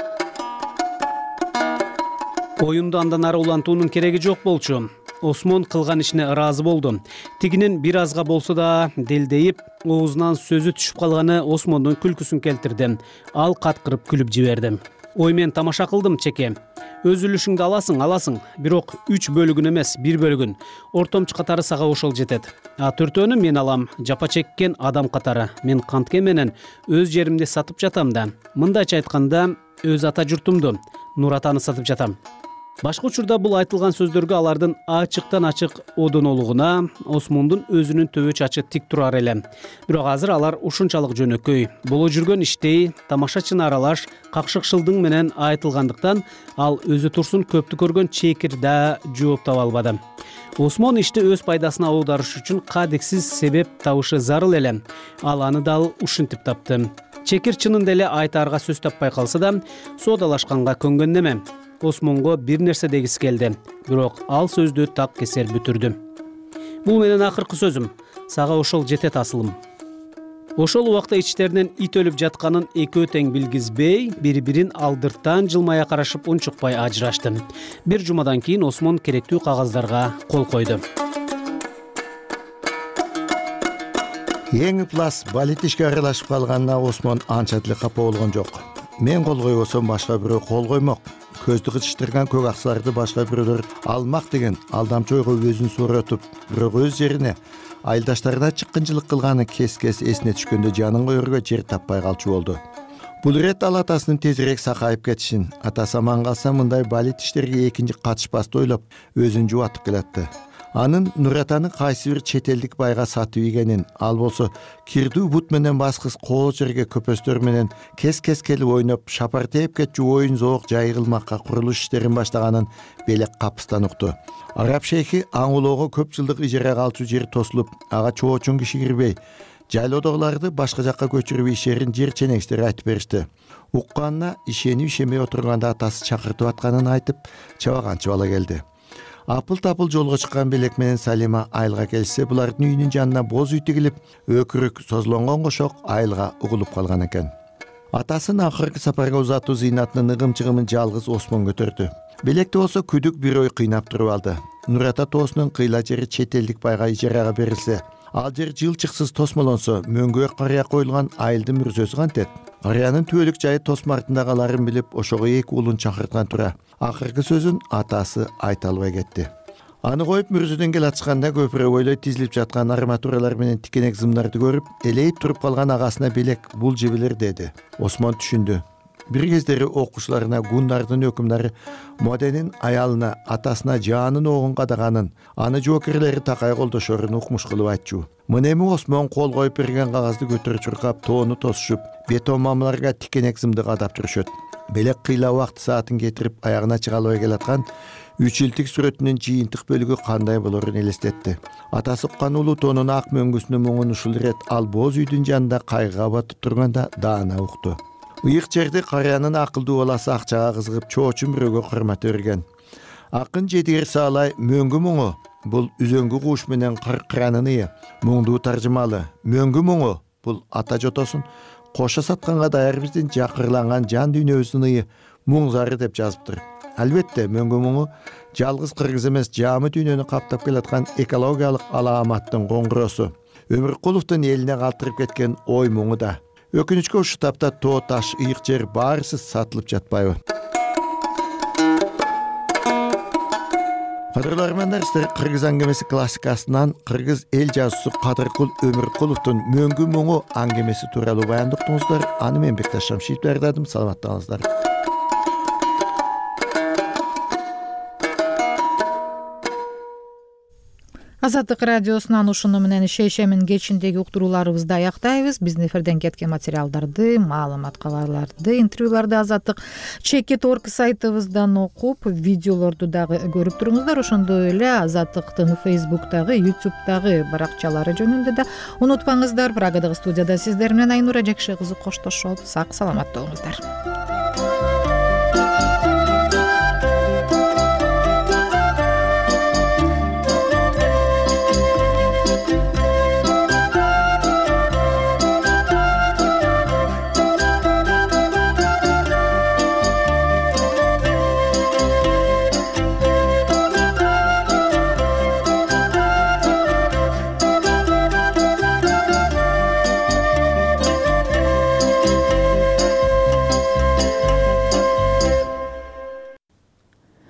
Оюнду андан ары улантуунун кереги жок болчу. Осмон кылган ишине ыраазы болду. Тигинин бир азга болсо да делдейип, оозунан сөзү түшүп калганы Осмондун күлкүсүн келтирди. Ал каткырып күлүп жиберди. Ой, мен тамаша кылдым, чеке. Өз үлүшүңдү аласың, бирок 3 бөлүгүн эмес, 1 бөлүгүн. Ортомчу катары сага ошол жетет. А 4-өөнү мен алам, жапа чеккен адам катары. Мен кантке менен өз жеримди сатып жатам да. Мындайча айтканда, өз ата журтумду, Нуратаны сатып жатам. Башка учурда бул айтылган сөздөргө алардын ачыктан ачык одонолугуна Осмондун өзүнүн төбө чачы тик турар эле. Бирок азыр алар ушунчалык жөнөкөй. Боло жүргөн иштей, тамашачыны аралаш, какшыкшылдың менен айтылгандыктан ал өзү турсун көптү көргөн чекир да жооп таба албады. Осмон ишти өз пайдасына аударыш үчүн кадексиз себеп табышы зарыл эле. Ал аны дал ушинтип тапты. Чекир чынын деле айтаарга сөз таппай калса да, соодалашканга көнгөн неме. Осмонго бир нерсе дегиси келди, бирок ал сөздү так кесер бүтүрдү. Бул менен акыркы сөзүм, сага ошол жетет асылым. Ошол убакта ичтеринен ит өлүп жатканын экөө тең билгизбей, бири-бирин алдыртан жылмая карашып унчукпай ажырашты. Бир жумадан кийин Осмон керектүү кагаздарга кол койду. Эң ыплас балет ишке аралашып калганына Осмон анча деле капа болгон жок. Мен кол койбосом башка бирөө кол коймок. Көздү кычыштырган көк аксаларды башка бирөөлөр алмак деген алдамчы ойго өзүн сооротуп, бирок өз жерине айылдаштарына чыккынчылык кылганы кес-кес эсине түшкөндө жанын коерго жер таппай калчу болду. Бул ирет ал атасынын тезирээк сакайып кетишин, атасы аман калса мындай балет иштерге экинчи катышпасты ойлоп, өзүн жубатып келатты. Анын Нуратаны кайсы бир чет элдик байга сатып ийгенин, ал болсо кирдүү бут менен баскыс кол жерге көпөстөр менен кес-кес келип ойноп, шапар тээп кетчү оюн зоок жай кылмакка курулуш иштерин баштаганын белек капыстан укту. Араб шейхи аңулоого көп жылдык ижарага алчу жер тосулуп, ага чоочун киши кирбей, жайлоодогуларды башка жакка көчүрүп ишерин жер ченеңиштер айтып беришти. Укканына ишенип ишенбей отурганда атасы чакыртып атканын айтып, чабаганчы бала келди. Апыл-тапыл жолго чыккан белек менен Салима айылга келсе, булардын үйүнүн жанына боз үй тигилип, өкүрүк созулонгон кошок айылга угулуп калган экен. Атасын акыркы сапарга узатуу зыйнатынын ыгым-чыгымын жалгыз Осмон көтөрдү. Белекте болсо күдүк бир ой кыйнап туруп алды. Нурата тоосунун кыйла жери чет элдик байга ижарага берилсе, ал жер жылчыксыз тосмолонсо, мөңгүгө карыя коюлган айылдын мүрзөсү кантет? Карыянын түбөлүк жайы тосмо артында каларын билип, ошого эки уулун чакырткан тура. Акыркы сөзүн атасы айта албай кетти. Аны коюп мүрзөдөн келатышканда көпүрө бойлой тизилип жаткан арматуралар менен тикенек зымдарды көрүп, элейип туруп калган агасына белек бул жебелер деди. Осмон түшүндү. Бир кездери окуучуларына Гундардын өкүмдары Моденин аялына, атасына жанын огун кадаганын, аны жоокерлери такай колдошорун укмуш кылып айтчу. Мына эми Осмон кол коюп берген кагазды көтөрүп чуркап, тоону тосушуп, бетон мамларга тикенек зымды кадап турушат. Белек кыйла убакыт саатын кетирип аягына чыгалбай келаткан 3 жылдык сүрөтүнүн жыйынтык бөлүгү кандай болорун элестетти. Атасы уккан улуу тоонун ак мөңгүсүнө муңун ушул ирет ал боз үйдүн жанында кайгыга батып турганда даана укту. Ыйык жерде карыянын акылдуу баласы акчага кызыгып чоочун бирөөгө курмат өргөн. Акын Жетигер Саалай мөңгү муңу бул үзөңгү кууш менен кыркыранын ыя. Муңдуу таржымалы. Мөңгү муңу бул ата жотосун кошо сатканга даяр биздин жакырланган жан дүйнөбүздүн ыя муң зары деп жазыптыр. Албетте мөңгү муңу жалгыз кыргыз эмес, жаамы дүйнөнү каптап келаткан экологиялык аламаттын коңгуросу. Өмүркуловдун элине калтырып кеткен ой муңу да. Өкүнүчкө ушул тапта тоо таш, ыйык жер баарысыз сатылып жатпайбы? Кадырлармандар, сиздер Кыргыз аңгемеси классикасынан кыргыз эл жазуусу Кадыркул Өмүркуловдун мөңгү муңу аңгемеси тууралуу баян уктуңуздар. Аны мен Бекташ Шамшиев даярдадым. Саламаттаңыздар. Азаттык радиосунан ушуну менен шейшемин кечиндеги уктурууларыбызды аяктайбыз. Биздин эфирден кеткен материалдарды, маалымат кабарларды, интервьюларды Азаттык Чекит.орг сайтыбыздан окуп, видеолорду дагы көрүп туруңуздар. Ошондой эле Азаттыктын Facebook'тагы, YouTube'дагы баракчалары жөнүндө да унутпаңыздар. Прагадагы студияда сиздер менен Айнура Жакшы кызы коштошот. Сак саламат болуңуздар.